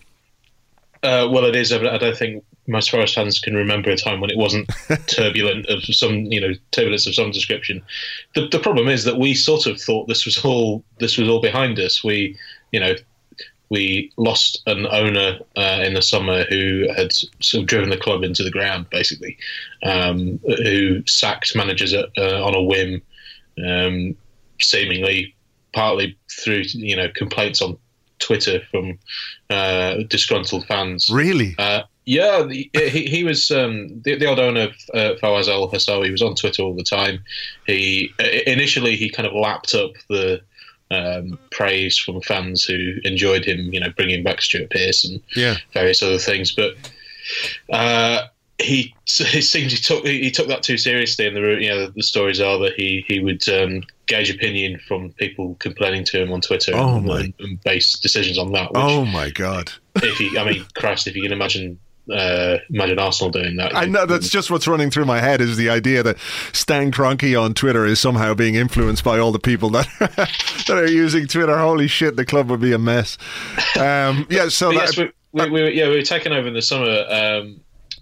Uh, well, it is. I don't think most Forest fans can remember a time when it wasn't turbulent of some, you know, turbulence of some description. The, the problem is that we sort of thought this was all this was all behind us. We, you know, we lost an owner uh, in the summer who had sort of driven the club into the ground, basically, um, who sacked managers at, uh, on a whim. Um, seemingly partly through, you know, complaints on Twitter from uh, disgruntled fans. Really? Uh, yeah, the, he, he was um, the, the old owner of uh, Fawaz Al-Hassawi. He was on Twitter all the time. He initially he kind of lapped up the um, praise from fans who enjoyed him, you know, bringing back Stuart Pearce and yeah. various other things. But uh, he it seems he took he took that too seriously, and the you know the stories are that he he would um, gauge opinion from people complaining to him on Twitter oh and, my. and, and base decisions on that. Which, oh my God! If he, I mean, Christ, if you can imagine. Uh, imagine Arsenal doing that. I know, that's just what's running through my head is the idea that Stan Kroenke on Twitter is somehow being influenced by all the people that that are using Twitter. Holy shit, the club would be a mess. Um, yeah, so yes, that, we, we, we, yeah, we were taken over in the summer um,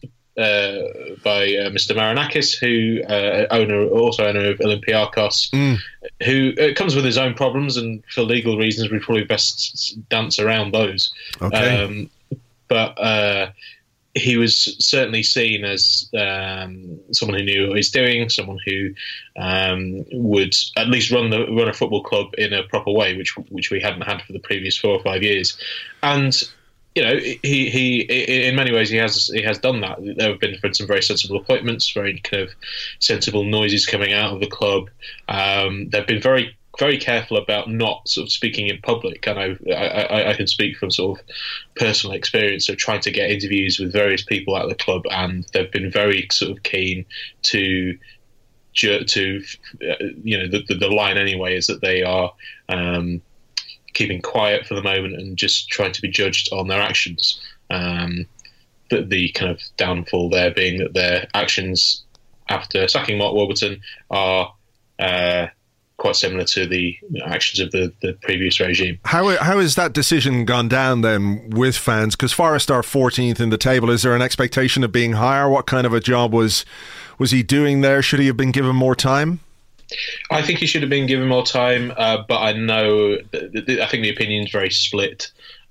uh, by uh, Mister Marinakis, who uh, owner, also owner of Olympiacos, mm. who uh, comes with his own problems, and for legal reasons, we probably best dance around those. Okay, um, but. Uh, He was certainly seen as um, someone who knew what he was doing, someone who um, would at least run the run a football club in a proper way, which which we hadn't had for the previous four or five years. And you know, he he in many ways he has he has done that. There have been some very sensible appointments, very kind of sensible noises coming out of the club. Um, they've been very. very careful about not sort of speaking in public. I know I, I, I can speak from sort of personal experience of trying to get interviews with various people at the club, and they've been very sort of keen to to you know the, the, the line anyway is that they are um, keeping quiet for the moment and just trying to be judged on their actions. Um, but the kind of downfall there being that their actions after sacking Mark Warburton are uh, quite similar to the actions of the, the previous regime. How how has that decision gone down then with fans? Because Forest are fourteenth in the table. Is there an expectation of being higher? What kind of a job was was he doing there? Should he have been given more time? I think he should have been given more time, uh, but I know th- th- I think the opinion's very split.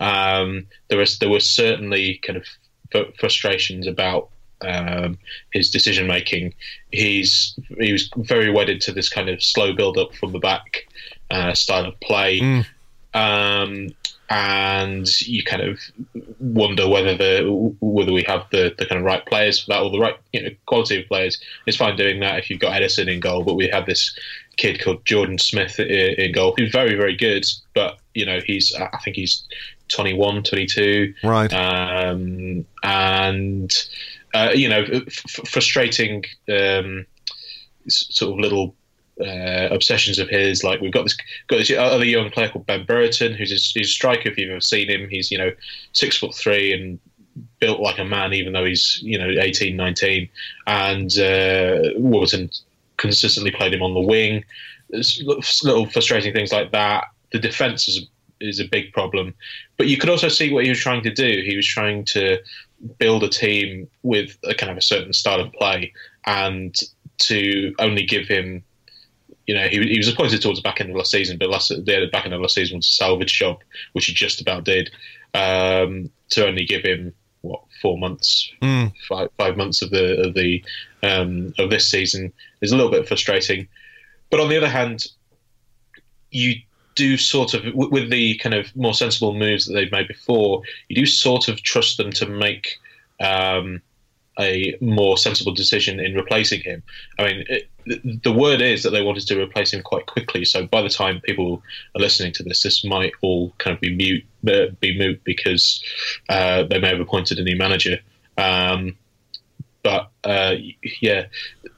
Um, there was there was certainly kind of f- frustrations about Um, his decision making. He's he was very wedded to this kind of slow build up from the back uh, style of play, mm. um, and you kind of wonder whether the whether we have the, the kind of right players for that, or the right you know quality of players. It's fine doing that if you've got Edison in goal, but we have this kid called Jordan Smith in, in goal, who's very very good, but you know he's I think he's twenty-one, twenty-two, right, um, and. Uh, you know, f- frustrating um, sort of little uh, obsessions of his. Like we've got this got this other young player called Ben Brereton, who's a, who's a striker. If you've ever seen him, he's you know six foot three and built like a man, even though he's you know eighteen, nineteen. And uh, Warburton consistently played him on the wing. There's little frustrating things like that. The defence is is a big problem, but you could also see what he was trying to do. He was trying to build a team with a kind of a certain style of play, and to only give him, you know, he, he was appointed towards the back end of last season, but last the back end of last season was a salvage job, which he just about did. Um, to only give him what four months, mm. five five months of the of the um, of this season is a little bit frustrating. But on the other hand, you do sort of, with the kind of more sensible moves that they've made before, you do sort of trust them to make um, a more sensible decision in replacing him. I mean, it, the word is that they wanted to replace him quite quickly. So by the time people are listening to this, this might all kind of be mute, uh, be moot because uh, they may have appointed a new manager. Um, but uh, yeah,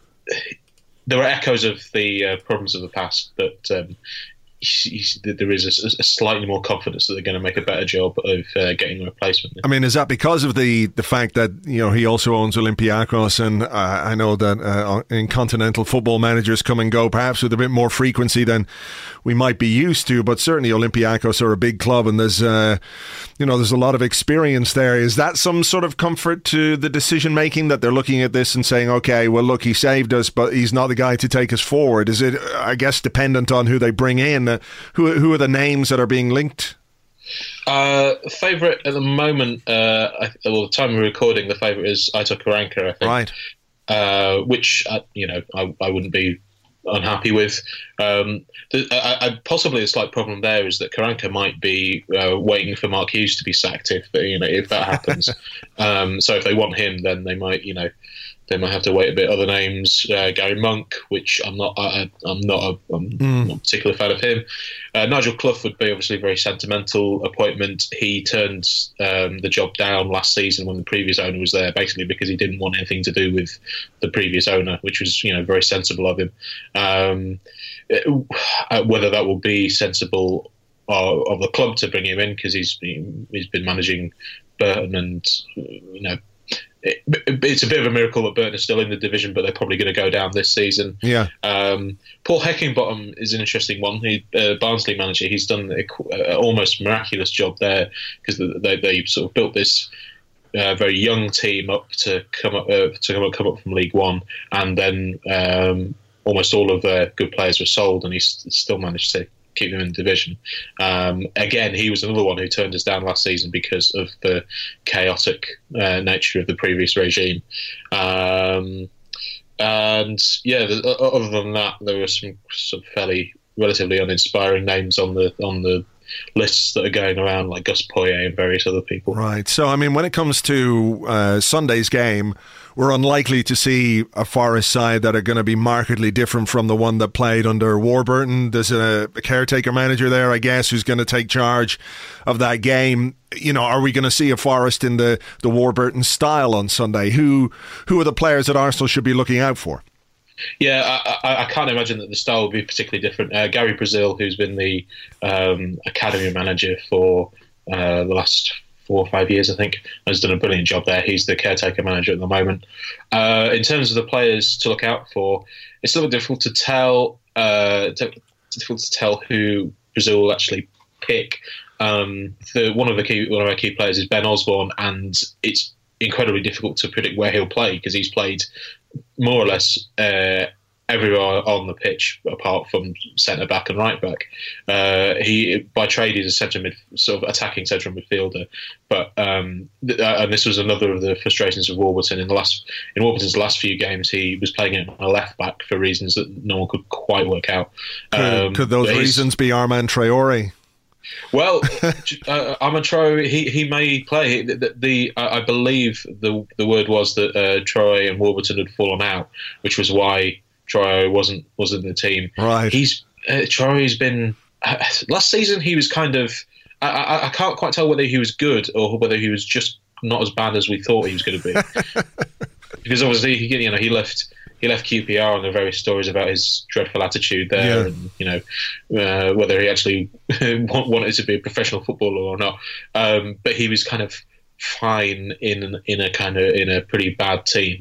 there are echoes of the uh, problems of the past, but um, there is a, a slightly more confidence that they're going to make a better job of uh, getting a replacement. I mean, is that because of the, the fact that, you know, he also owns Olympiacos, and uh, I know that uh, in continental football, managers come and go perhaps with a bit more frequency than we might be used to, but certainly Olympiacos are a big club, and there's uh, you know there's a lot of experience there. Is that some sort of comfort to the decision making, that they're looking at this and saying, okay, well look, he saved us, but he's not the guy to take us forward? Is it, I guess, dependent on who they bring in? Uh, who who are the names that are being linked? Uh, favourite at the moment, uh, I, well, the time we're recording, the favourite is Aitor Karanka, I think. Right. Uh, which, uh, you know, I, I wouldn't be unhappy with. Um, the, I, I, possibly a slight problem there is that Karanka might be uh, waiting for Mark Hughes to be sacked if, you know, if that happens. um, so if they want him, then they might, you know, they might have to wait a bit. Other names, uh, Gary Monk, which I'm not, I, I'm not, a, I'm Mm. not a particular fan of him. Uh, Nigel Clough would be obviously a very sentimental appointment. He turned um, the job down last season when the previous owner was there, basically because he didn't want anything to do with the previous owner, which was, you know, very sensible of him. Um, uh, whether that will be sensible of, of the club to bring him in, because he's been, he's been managing Burton, and you know, it, it's a bit of a miracle that Burton is still in the division, but they're probably going to go down this season. Yeah. Um, Paul Heckingbottom is an interesting one. He, uh, Barnsley manager. He's done an almost miraculous job there, because they, they sort of built this uh, very young team up to come up uh, to come up, come up from League One, and then um, almost all of their good players were sold, and he's still managed to keep them in the division. Um, again, he was another one who turned us down last season because of the chaotic uh, nature of the previous regime. Um, and yeah, the, other than that, there were some, some fairly relatively uninspiring names on the on the lists that are going around, like Gus Poyet and various other people. Right. So, I mean, when it comes to uh, Sunday's game, we're unlikely to see a Forest side that are going to be markedly different from the one that played under Warburton. There's a, a caretaker manager there, I guess, who's going to take charge of that game. You know, are we going to see a Forest in the, the Warburton style on Sunday? Who who are the players that Arsenal should be looking out for? Yeah, I, I can't imagine that the style would be particularly different. Uh, Gary Brazil, who's been the um, academy manager for uh, the last four or five years, I think, has done a brilliant job there. He's the caretaker manager at the moment. Uh, in terms of the players to look out for, it's a little bit difficult to tell. Uh, difficult to tell who Brazil will actually pick. Um, the, one of the key, one of our key players is Ben Osborne, and it's incredibly difficult to predict where he'll play, because he's played more or less uh, everywhere on the pitch apart from centre back and right back. Uh, he, by trade, he's a centre mid, sort of attacking central midfielder. But um, th- and this was another of the frustrations of Warburton in the last in Warburton's last few games. He was playing it on a left back for reasons that no one could quite work out. Could, Um, could those reasons be Armand Traore? Well, uh, Armand he he may play. The, the, the I believe the the word was that uh, Troy and Warburton had fallen out, which was why Troy wasn't wasn't in the team. Right. He's uh, Troy's been uh, last season. He was kind of. I, I, I can't quite tell whether he was good or whether he was just not as bad as we thought he was going to be. Because obviously, he, you know, he left. He left Q P R, and there are various stories about his dreadful attitude there, yeah. and you know uh, whether he actually wanted to be a professional footballer or not. Um, but he was kind of fine in in a kind of in a pretty bad team.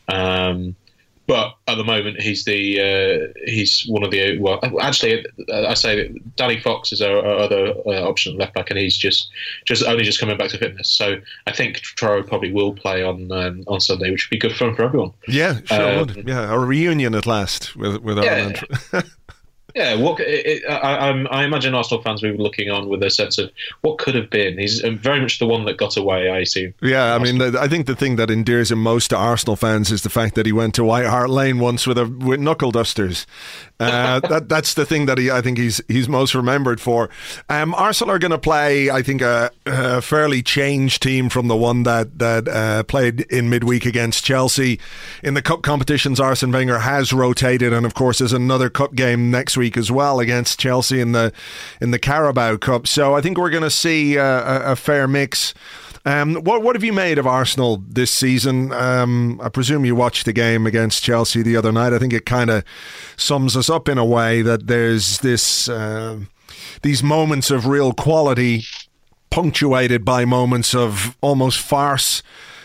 Um, but at the moment, he's the uh, he's one of the well. Actually, I say that Danny Fox is our, our other uh, option at left back, and he's just just only just coming back to fitness. So I think Traore probably will play on um, on Sunday, which would be good fun for everyone. Yeah, sure um, would. Yeah, a reunion at last with with yeah. Armand. Yeah, what it, it, I, I imagine Arsenal fans will be looking on with a sense of what could have been. He's very much the one that got away, I assume. Yeah, I mean, I think the thing that endears him most to Arsenal fans is the fact that he went to White Hart Lane once with a with knuckle dusters. Uh, that that's the thing that he I think he's he's most remembered for. Um, Arsenal are going to play, I think, a, a fairly changed team from the one that that uh, played in midweek against Chelsea. In the cup competitions, Arsene Wenger has rotated, and of course, there's another cup game next week as well against Chelsea in the in the Carabao Cup. So I think we're going to see uh, a, a fair mix. Um, what what have you made of Arsenal this season? Um, I presume you watched the game against Chelsea the other night. I think it kind of sums us up in a way that there's this uh, these moments of real quality punctuated by moments of almost farce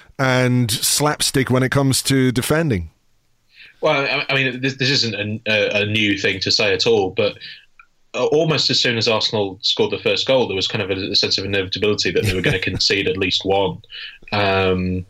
and slapstick when it comes to defending. Well, I mean, this, this isn't a, a new thing to say at all, but almost as soon as Arsenal scored the first goal, there was kind of a, a sense of inevitability that they were going to concede at least one. Um,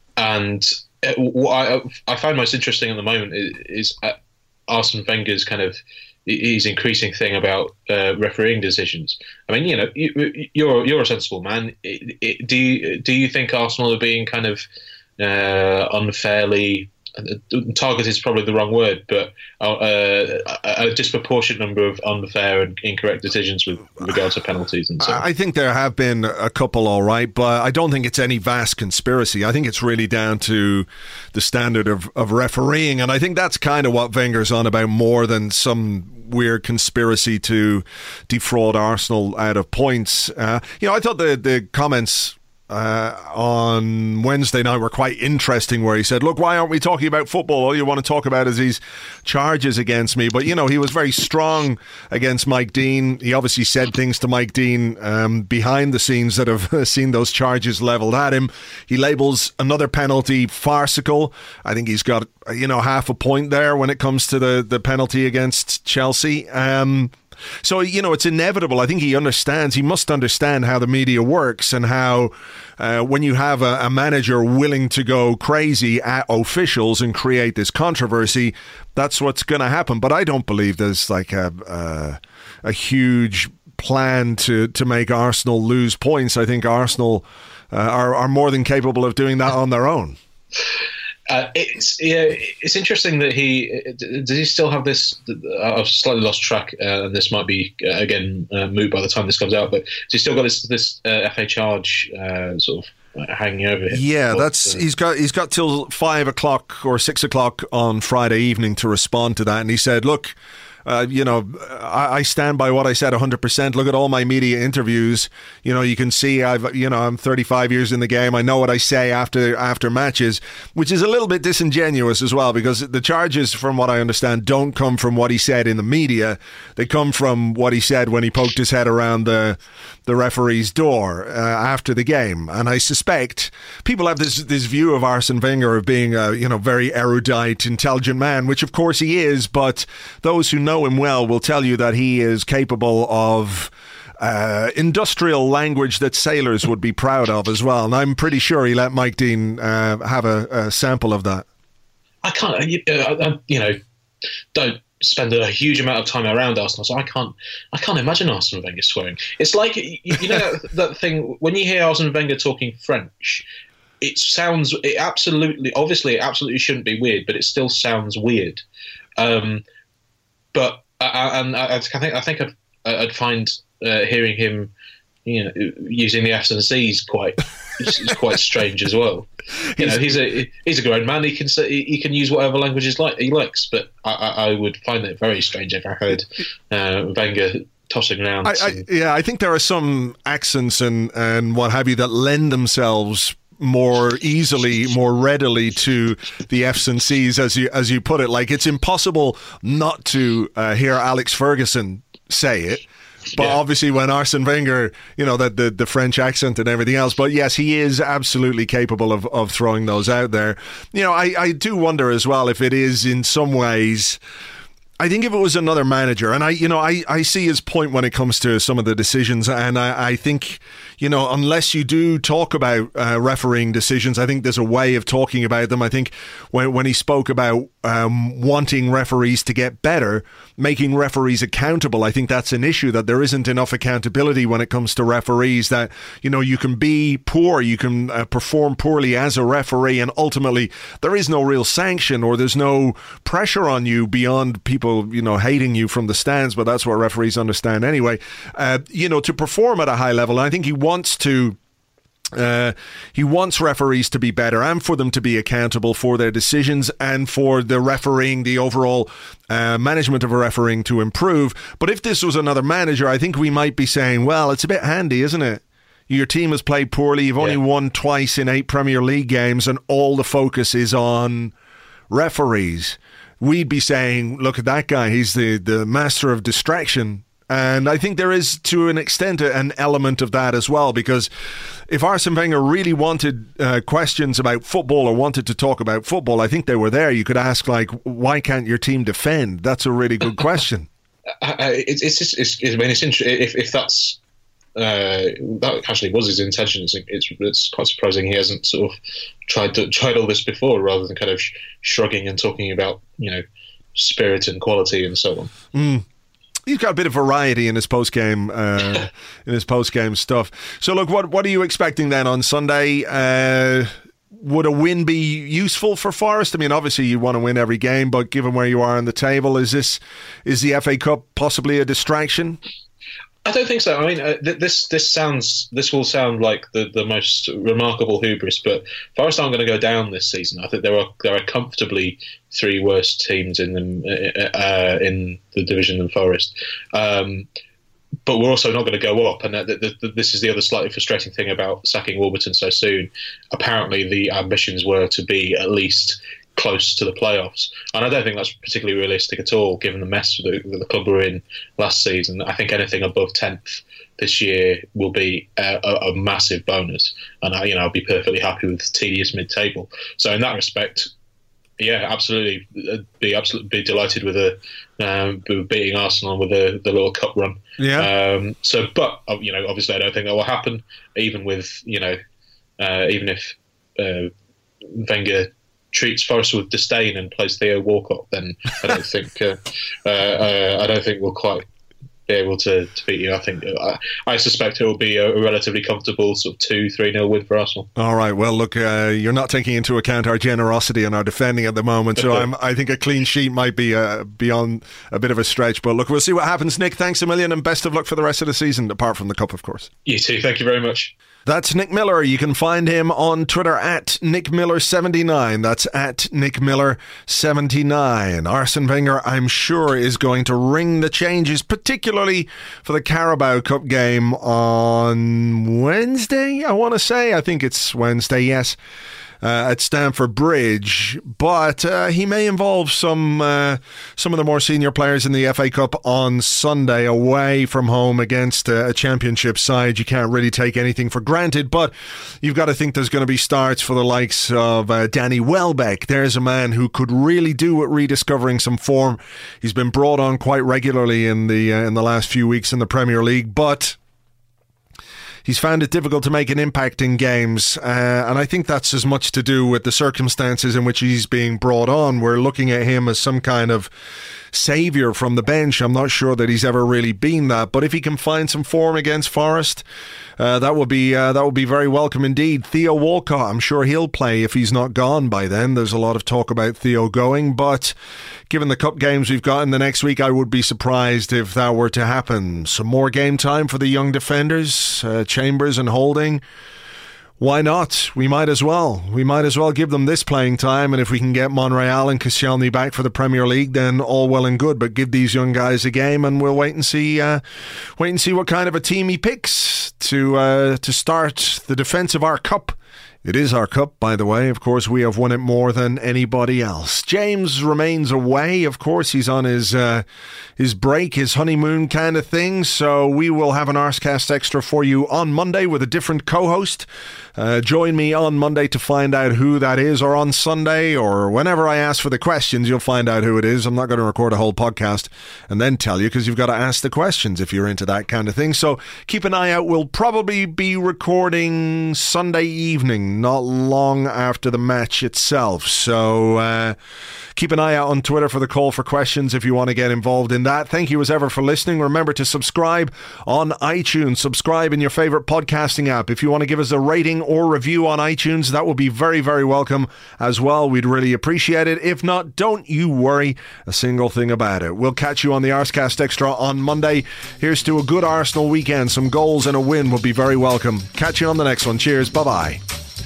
and what I, I find most interesting at the moment is, is Arsene Wenger's kind of his increasing thing about uh, refereeing decisions. I mean, you know, you, you're you're a sensible man. It, it, do you do you think Arsenal are being kind of uh, unfairly target is probably the wrong word, but uh, a, a disproportionate number of unfair and incorrect decisions with regard to penalties and so on. I think there have been a couple, all right, but I don't think it's any vast conspiracy. I think it's really down to the standard of, of refereeing, and I think that's kind of what Wenger's on about more than some weird conspiracy to defraud Arsenal out of points. Uh, you know, I thought the, the comments Uh, on Wednesday night were quite interesting, where he said, look, why aren't we talking about football? All you want to talk about is these charges against me. But, you know, he was very strong against Mike Dean. He obviously said things to Mike Dean um, behind the scenes that have seen those charges levelled at him. He labels another penalty farcical. I think he's got, you know, half a point there when it comes to the, the penalty against Chelsea. Um So, you know, it's inevitable. I think he understands, he must understand how the media works and how uh, when you have a, a manager willing to go crazy at officials and create this controversy, that's what's going to happen. But I don't believe there's like a, a, a huge plan to, to make Arsenal lose points. I think Arsenal uh, are, are more than capable of doing that on their own. Uh, it's yeah, it's interesting that he does he still have this. I've slightly lost track, uh, and this might be uh, again uh, moot by the time this comes out. But has he still got this this uh, F A charge uh, sort of hanging over him? Yeah, What's, that's uh, he's got he's got till five o'clock or six o'clock on Friday evening to respond to that, and he said, "Look." Uh, you know, I, I stand by what I said one hundred percent. Look at all my media interviews. You know, you can see I've, you know, I'm thirty-five years in the game. I know what I say after after matches, which is a little bit disingenuous as well, because the charges, from what I understand, don't come from what he said in the media. They come from what he said when he poked his head around the the referee's door uh, after the game. And I suspect people have this this view of Arsene Wenger of being a, you know, very erudite, intelligent man, which of course he is, but those who know know him well will tell you that he is capable of uh, industrial language that sailors would be proud of as well. And I'm pretty sure he let Mike Dean uh, have a, a sample of that. I can't, you, uh, you know, don't spend a huge amount of time around Arsenal, so I can't, I can't imagine Arsene Wenger swearing. It's like, you, you know, that, that thing when you hear Arsene Wenger talking French. It sounds, it absolutely, obviously, it absolutely shouldn't be weird, but it still sounds weird. Um, But uh, and I, I think I think I'd, I'd find uh, hearing him, you know, using the F's and C's quite quite strange as well. You know, he's a he's a grown man. He can say, he can use whatever languages like he likes. But I, I would find it very strange if I heard uh, Wenger tossing around. I, I, yeah, I think there are some accents and and what have you that lend themselves more easily, more readily to the F's and C's, as you as you put it. Like, it's impossible not to uh, hear Alex Ferguson say it. But yeah. Obviously when Arsene Wenger, you know, the, the the French accent and everything else. But yes, he is absolutely capable of, of throwing those out there. You know, I, I do wonder as well if it is in some ways... I think if it was another manager, and I, you know, I, I see his point when it comes to some of the decisions, and I, I think, you know, unless you do talk about uh, refereeing decisions, I think there's a way of talking about them. I think when when he spoke about um, wanting referees to get better, making referees accountable, I think that's an issue, that there isn't enough accountability when it comes to referees, that, you know, you can be poor, you can uh, perform poorly as a referee, and ultimately there is no real sanction, or there's no pressure on you beyond people, you know, hating you from the stands, but that's what referees understand anyway, uh, you know, to perform at a high level. And I think he wants to Uh, he wants referees to be better and for them to be accountable for their decisions and for the refereeing, the overall uh, management of a refereeing to improve. But if this was another manager, I think we might be saying, well, it's a bit handy, isn't it? Your team has played poorly. You've only yeah. won twice in eight Premier League games, and all the focus is on referees. We'd be saying, look at that guy. He's the, the master of distraction. And I think there is, to an extent, an element of that as well, because if Arsene Wenger really wanted uh, questions about football or wanted to talk about football, I think they were there. You could ask, like, why can't your team defend? That's a really good question. it's, it's just, it's, I mean, it's interesting. If, if that's, uh, that actually was his intention, it's, it's, it's quite surprising he hasn't sort of tried to, tried all this before, rather than kind of sh- shrugging and talking about, you know, spirit and quality and so on. Mm. He's got a bit of variety in his post-game uh, in his post-game stuff. So, look, what what are you expecting then on Sunday? Uh, would a win be useful for Forest? I mean, obviously you want to win every game, but given where you are on the table, is this is the F A Cup possibly a distraction? I don't think so. I mean, uh, th- this this sounds this will sound like the, the most remarkable hubris, but Forest aren't going to go down this season. I think there are there are comfortably three worse teams in them uh, in the division than Forest. Um, but we're also not going to go up, and th- th- th- this is the other slightly frustrating thing about sacking Warburton so soon. Apparently, the ambitions were to be at least close to the playoffs, and I don't think that's particularly realistic at all, given the mess that the, the club were in last season. I think anything above tenth this year will be a, a, a massive bonus, and I, you know, I'll be perfectly happy with tedious mid-table. So in that respect, yeah, absolutely, be absolutely be delighted with a um, beating Arsenal with a, the little cup run. Yeah. Um, so, but you know, obviously, I don't think that will happen, even with you know, uh, even if uh, Wenger treats Forest with disdain and plays Theo Walcott, then I don't think uh, uh, uh, I don't think we'll quite be able to, to beat you. I think uh, I suspect it will be a, a relatively comfortable sort of two, three nil win for Arsenal. All right. Well, look, uh, you're not taking into account our generosity and our defending at the moment, so I'm, I think a clean sheet might be uh, beyond a bit of a stretch. But look, we'll see what happens. Nick, thanks a million, and best of luck for the rest of the season, apart from the Cup, of course. You too. Thank you very much. That's Nick Miller. You can find him on Twitter at Nick Miller seventy-nine. That's at Nick Miller seventy-nine. Arsene Wenger, I'm sure, is going to ring the changes, particularly for the Carabao Cup game on Wednesday, I want to say. I think it's Wednesday, yes. Uh, at Stamford Bridge, but uh, he may involve some uh, some of the more senior players in the F A Cup on Sunday away from home against uh, a championship side. You can't really take anything for granted, but you've got to think there's going to be starts for the likes of uh, Danny Welbeck. There's a man who could really do with rediscovering some form. He's been brought on quite regularly in the uh, in the last few weeks in the Premier League, but he's found it difficult to make an impact in games, uh, and I think that's as much to do with the circumstances in which he's being brought on. We're looking at him as some kind of saviour from the bench. I'm not sure that he's ever really been that, but if he can find some form against Forest, uh, that would be uh, that would be very welcome indeed. Theo Walcott, I'm sure he'll play if he's not gone by then. There's a lot of talk about Theo going, but given the cup games we've got in the next week, I would be surprised if that were to happen. Some more game time for the young defenders, uh, Chambers and Holding. Why not? We might as well. We might as well give them this playing time, and if we can get Monreal and Koscielny back for the Premier League, then all well and good. But give these young guys a game, and we'll wait and see. Uh, wait and see what kind of a team he picks to uh, to start the defence of our cup. It is our cup, by the way. Of course, we have won it more than anybody else. James remains away. Of course, he's on his uh, his break, his honeymoon kind of thing. So we will have an Arsecast Extra for you on Monday with a different co-host. Uh, join me on Monday to find out who that is, or on Sunday, or whenever I ask for the questions, you'll find out who it is. I'm not going to record a whole podcast and then tell you, because you've got to ask the questions if you're into that kind of thing. So keep an eye out. We'll probably be recording Sunday evening, not long after the match itself. So uh, keep an eye out on Twitter for the call for questions if you want to get involved in that. Thank you as ever for listening. Remember to subscribe on iTunes. Subscribe in your favourite podcasting app. If you want to give us a rating or review on iTunes, that will be very, very welcome as well. We'd really appreciate it. If not, don't you worry a single thing about it. We'll catch you on the Arsecast Extra on Monday. Here's to a good Arsenal weekend. Some goals and a win would be very welcome. Catch you on the next one. Cheers. Bye-bye.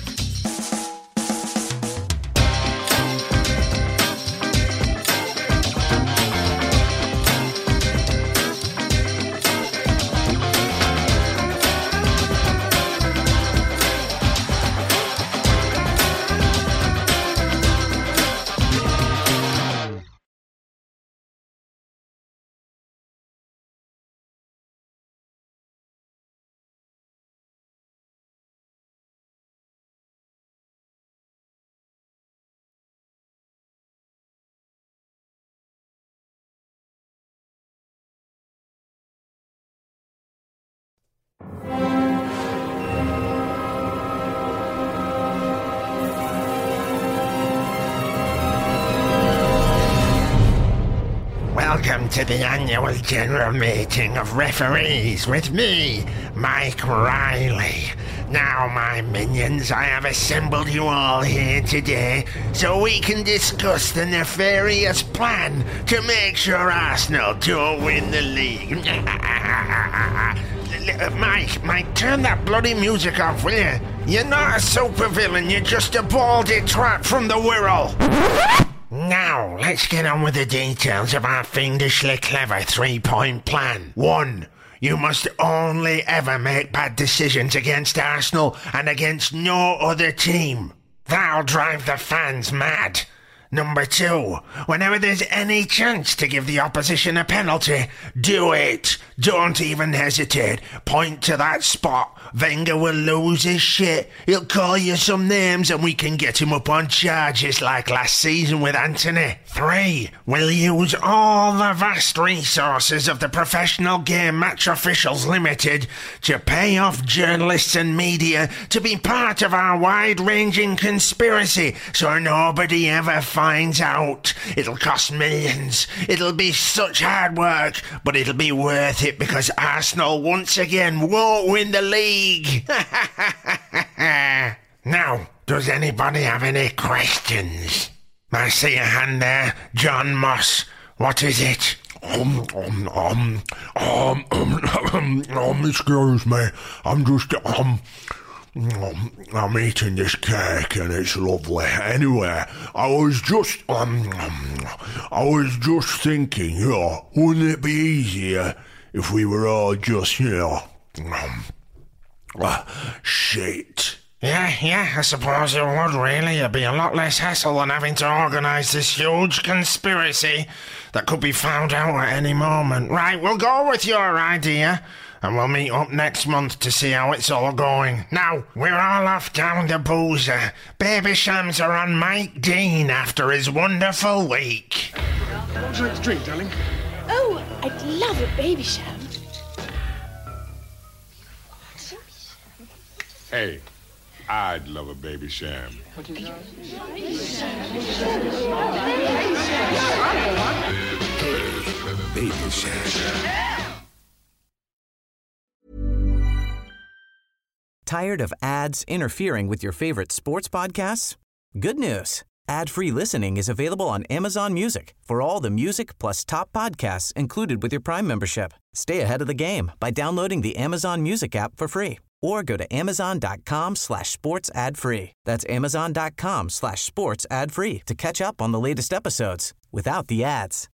Welcome to the annual general meeting of referees with me, Mike Riley. Now, my minions, I have assembled you all here today so we can discuss the nefarious plan to make sure Arsenal don't win the league. Mike, Mike, turn that bloody music off, will you? You're not a supervillain, you're just a baldy twat from the Wirral. Now, let's get on with the details of our fiendishly clever three-point plan. One, you must only ever make bad decisions against Arsenal and against no other team. That'll drive the fans mad. Number two, whenever there's any chance to give the opposition a penalty, do it. Don't even hesitate. Point to that spot. Wenger will lose his shit. He'll call you some names and we can get him up on charges like last season with Anthony. Three, we'll use all the vast resources of the Professional Game Match Officials Limited to pay off journalists and media to be part of our wide-ranging conspiracy so nobody ever finds out. It'll cost millions. It'll be such hard work, but it'll be worth it because Arsenal once again won't win the league. Now, does anybody have any questions? I see a hand there. John Moss. What is it? Um, um, um, um, um, um, excuse me. I'm just, um, um, I'm eating this cake and it's lovely. Anyway, I was just, um, um, I was just thinking, you know, wouldn't it be easier if we were all just, you know, um, uh, shit. Yeah, yeah, I suppose it would, really. It'd be a lot less hassle than having to organise this huge conspiracy that could be found out at any moment. Right, we'll go with your idea, and we'll meet up next month to see how it's all going. Now, we're all off down the boozer. Baby Shams are on Mike Dean after his wonderful week. What would you like to drink, darling? Oh, I'd love a Baby Sham. Hey. I'd love a Baby Sham. Hey, Baby Sham. Tired of ads interfering with your favorite sports podcasts? Good news. Ad-free listening is available on Amazon Music for all the music plus top podcasts included with your Prime membership. Stay ahead of the game by downloading the Amazon Music app for free or go to amazon.com slash sports ad free. That's amazon.com slash sports ad free to catch up on the latest episodes without the ads.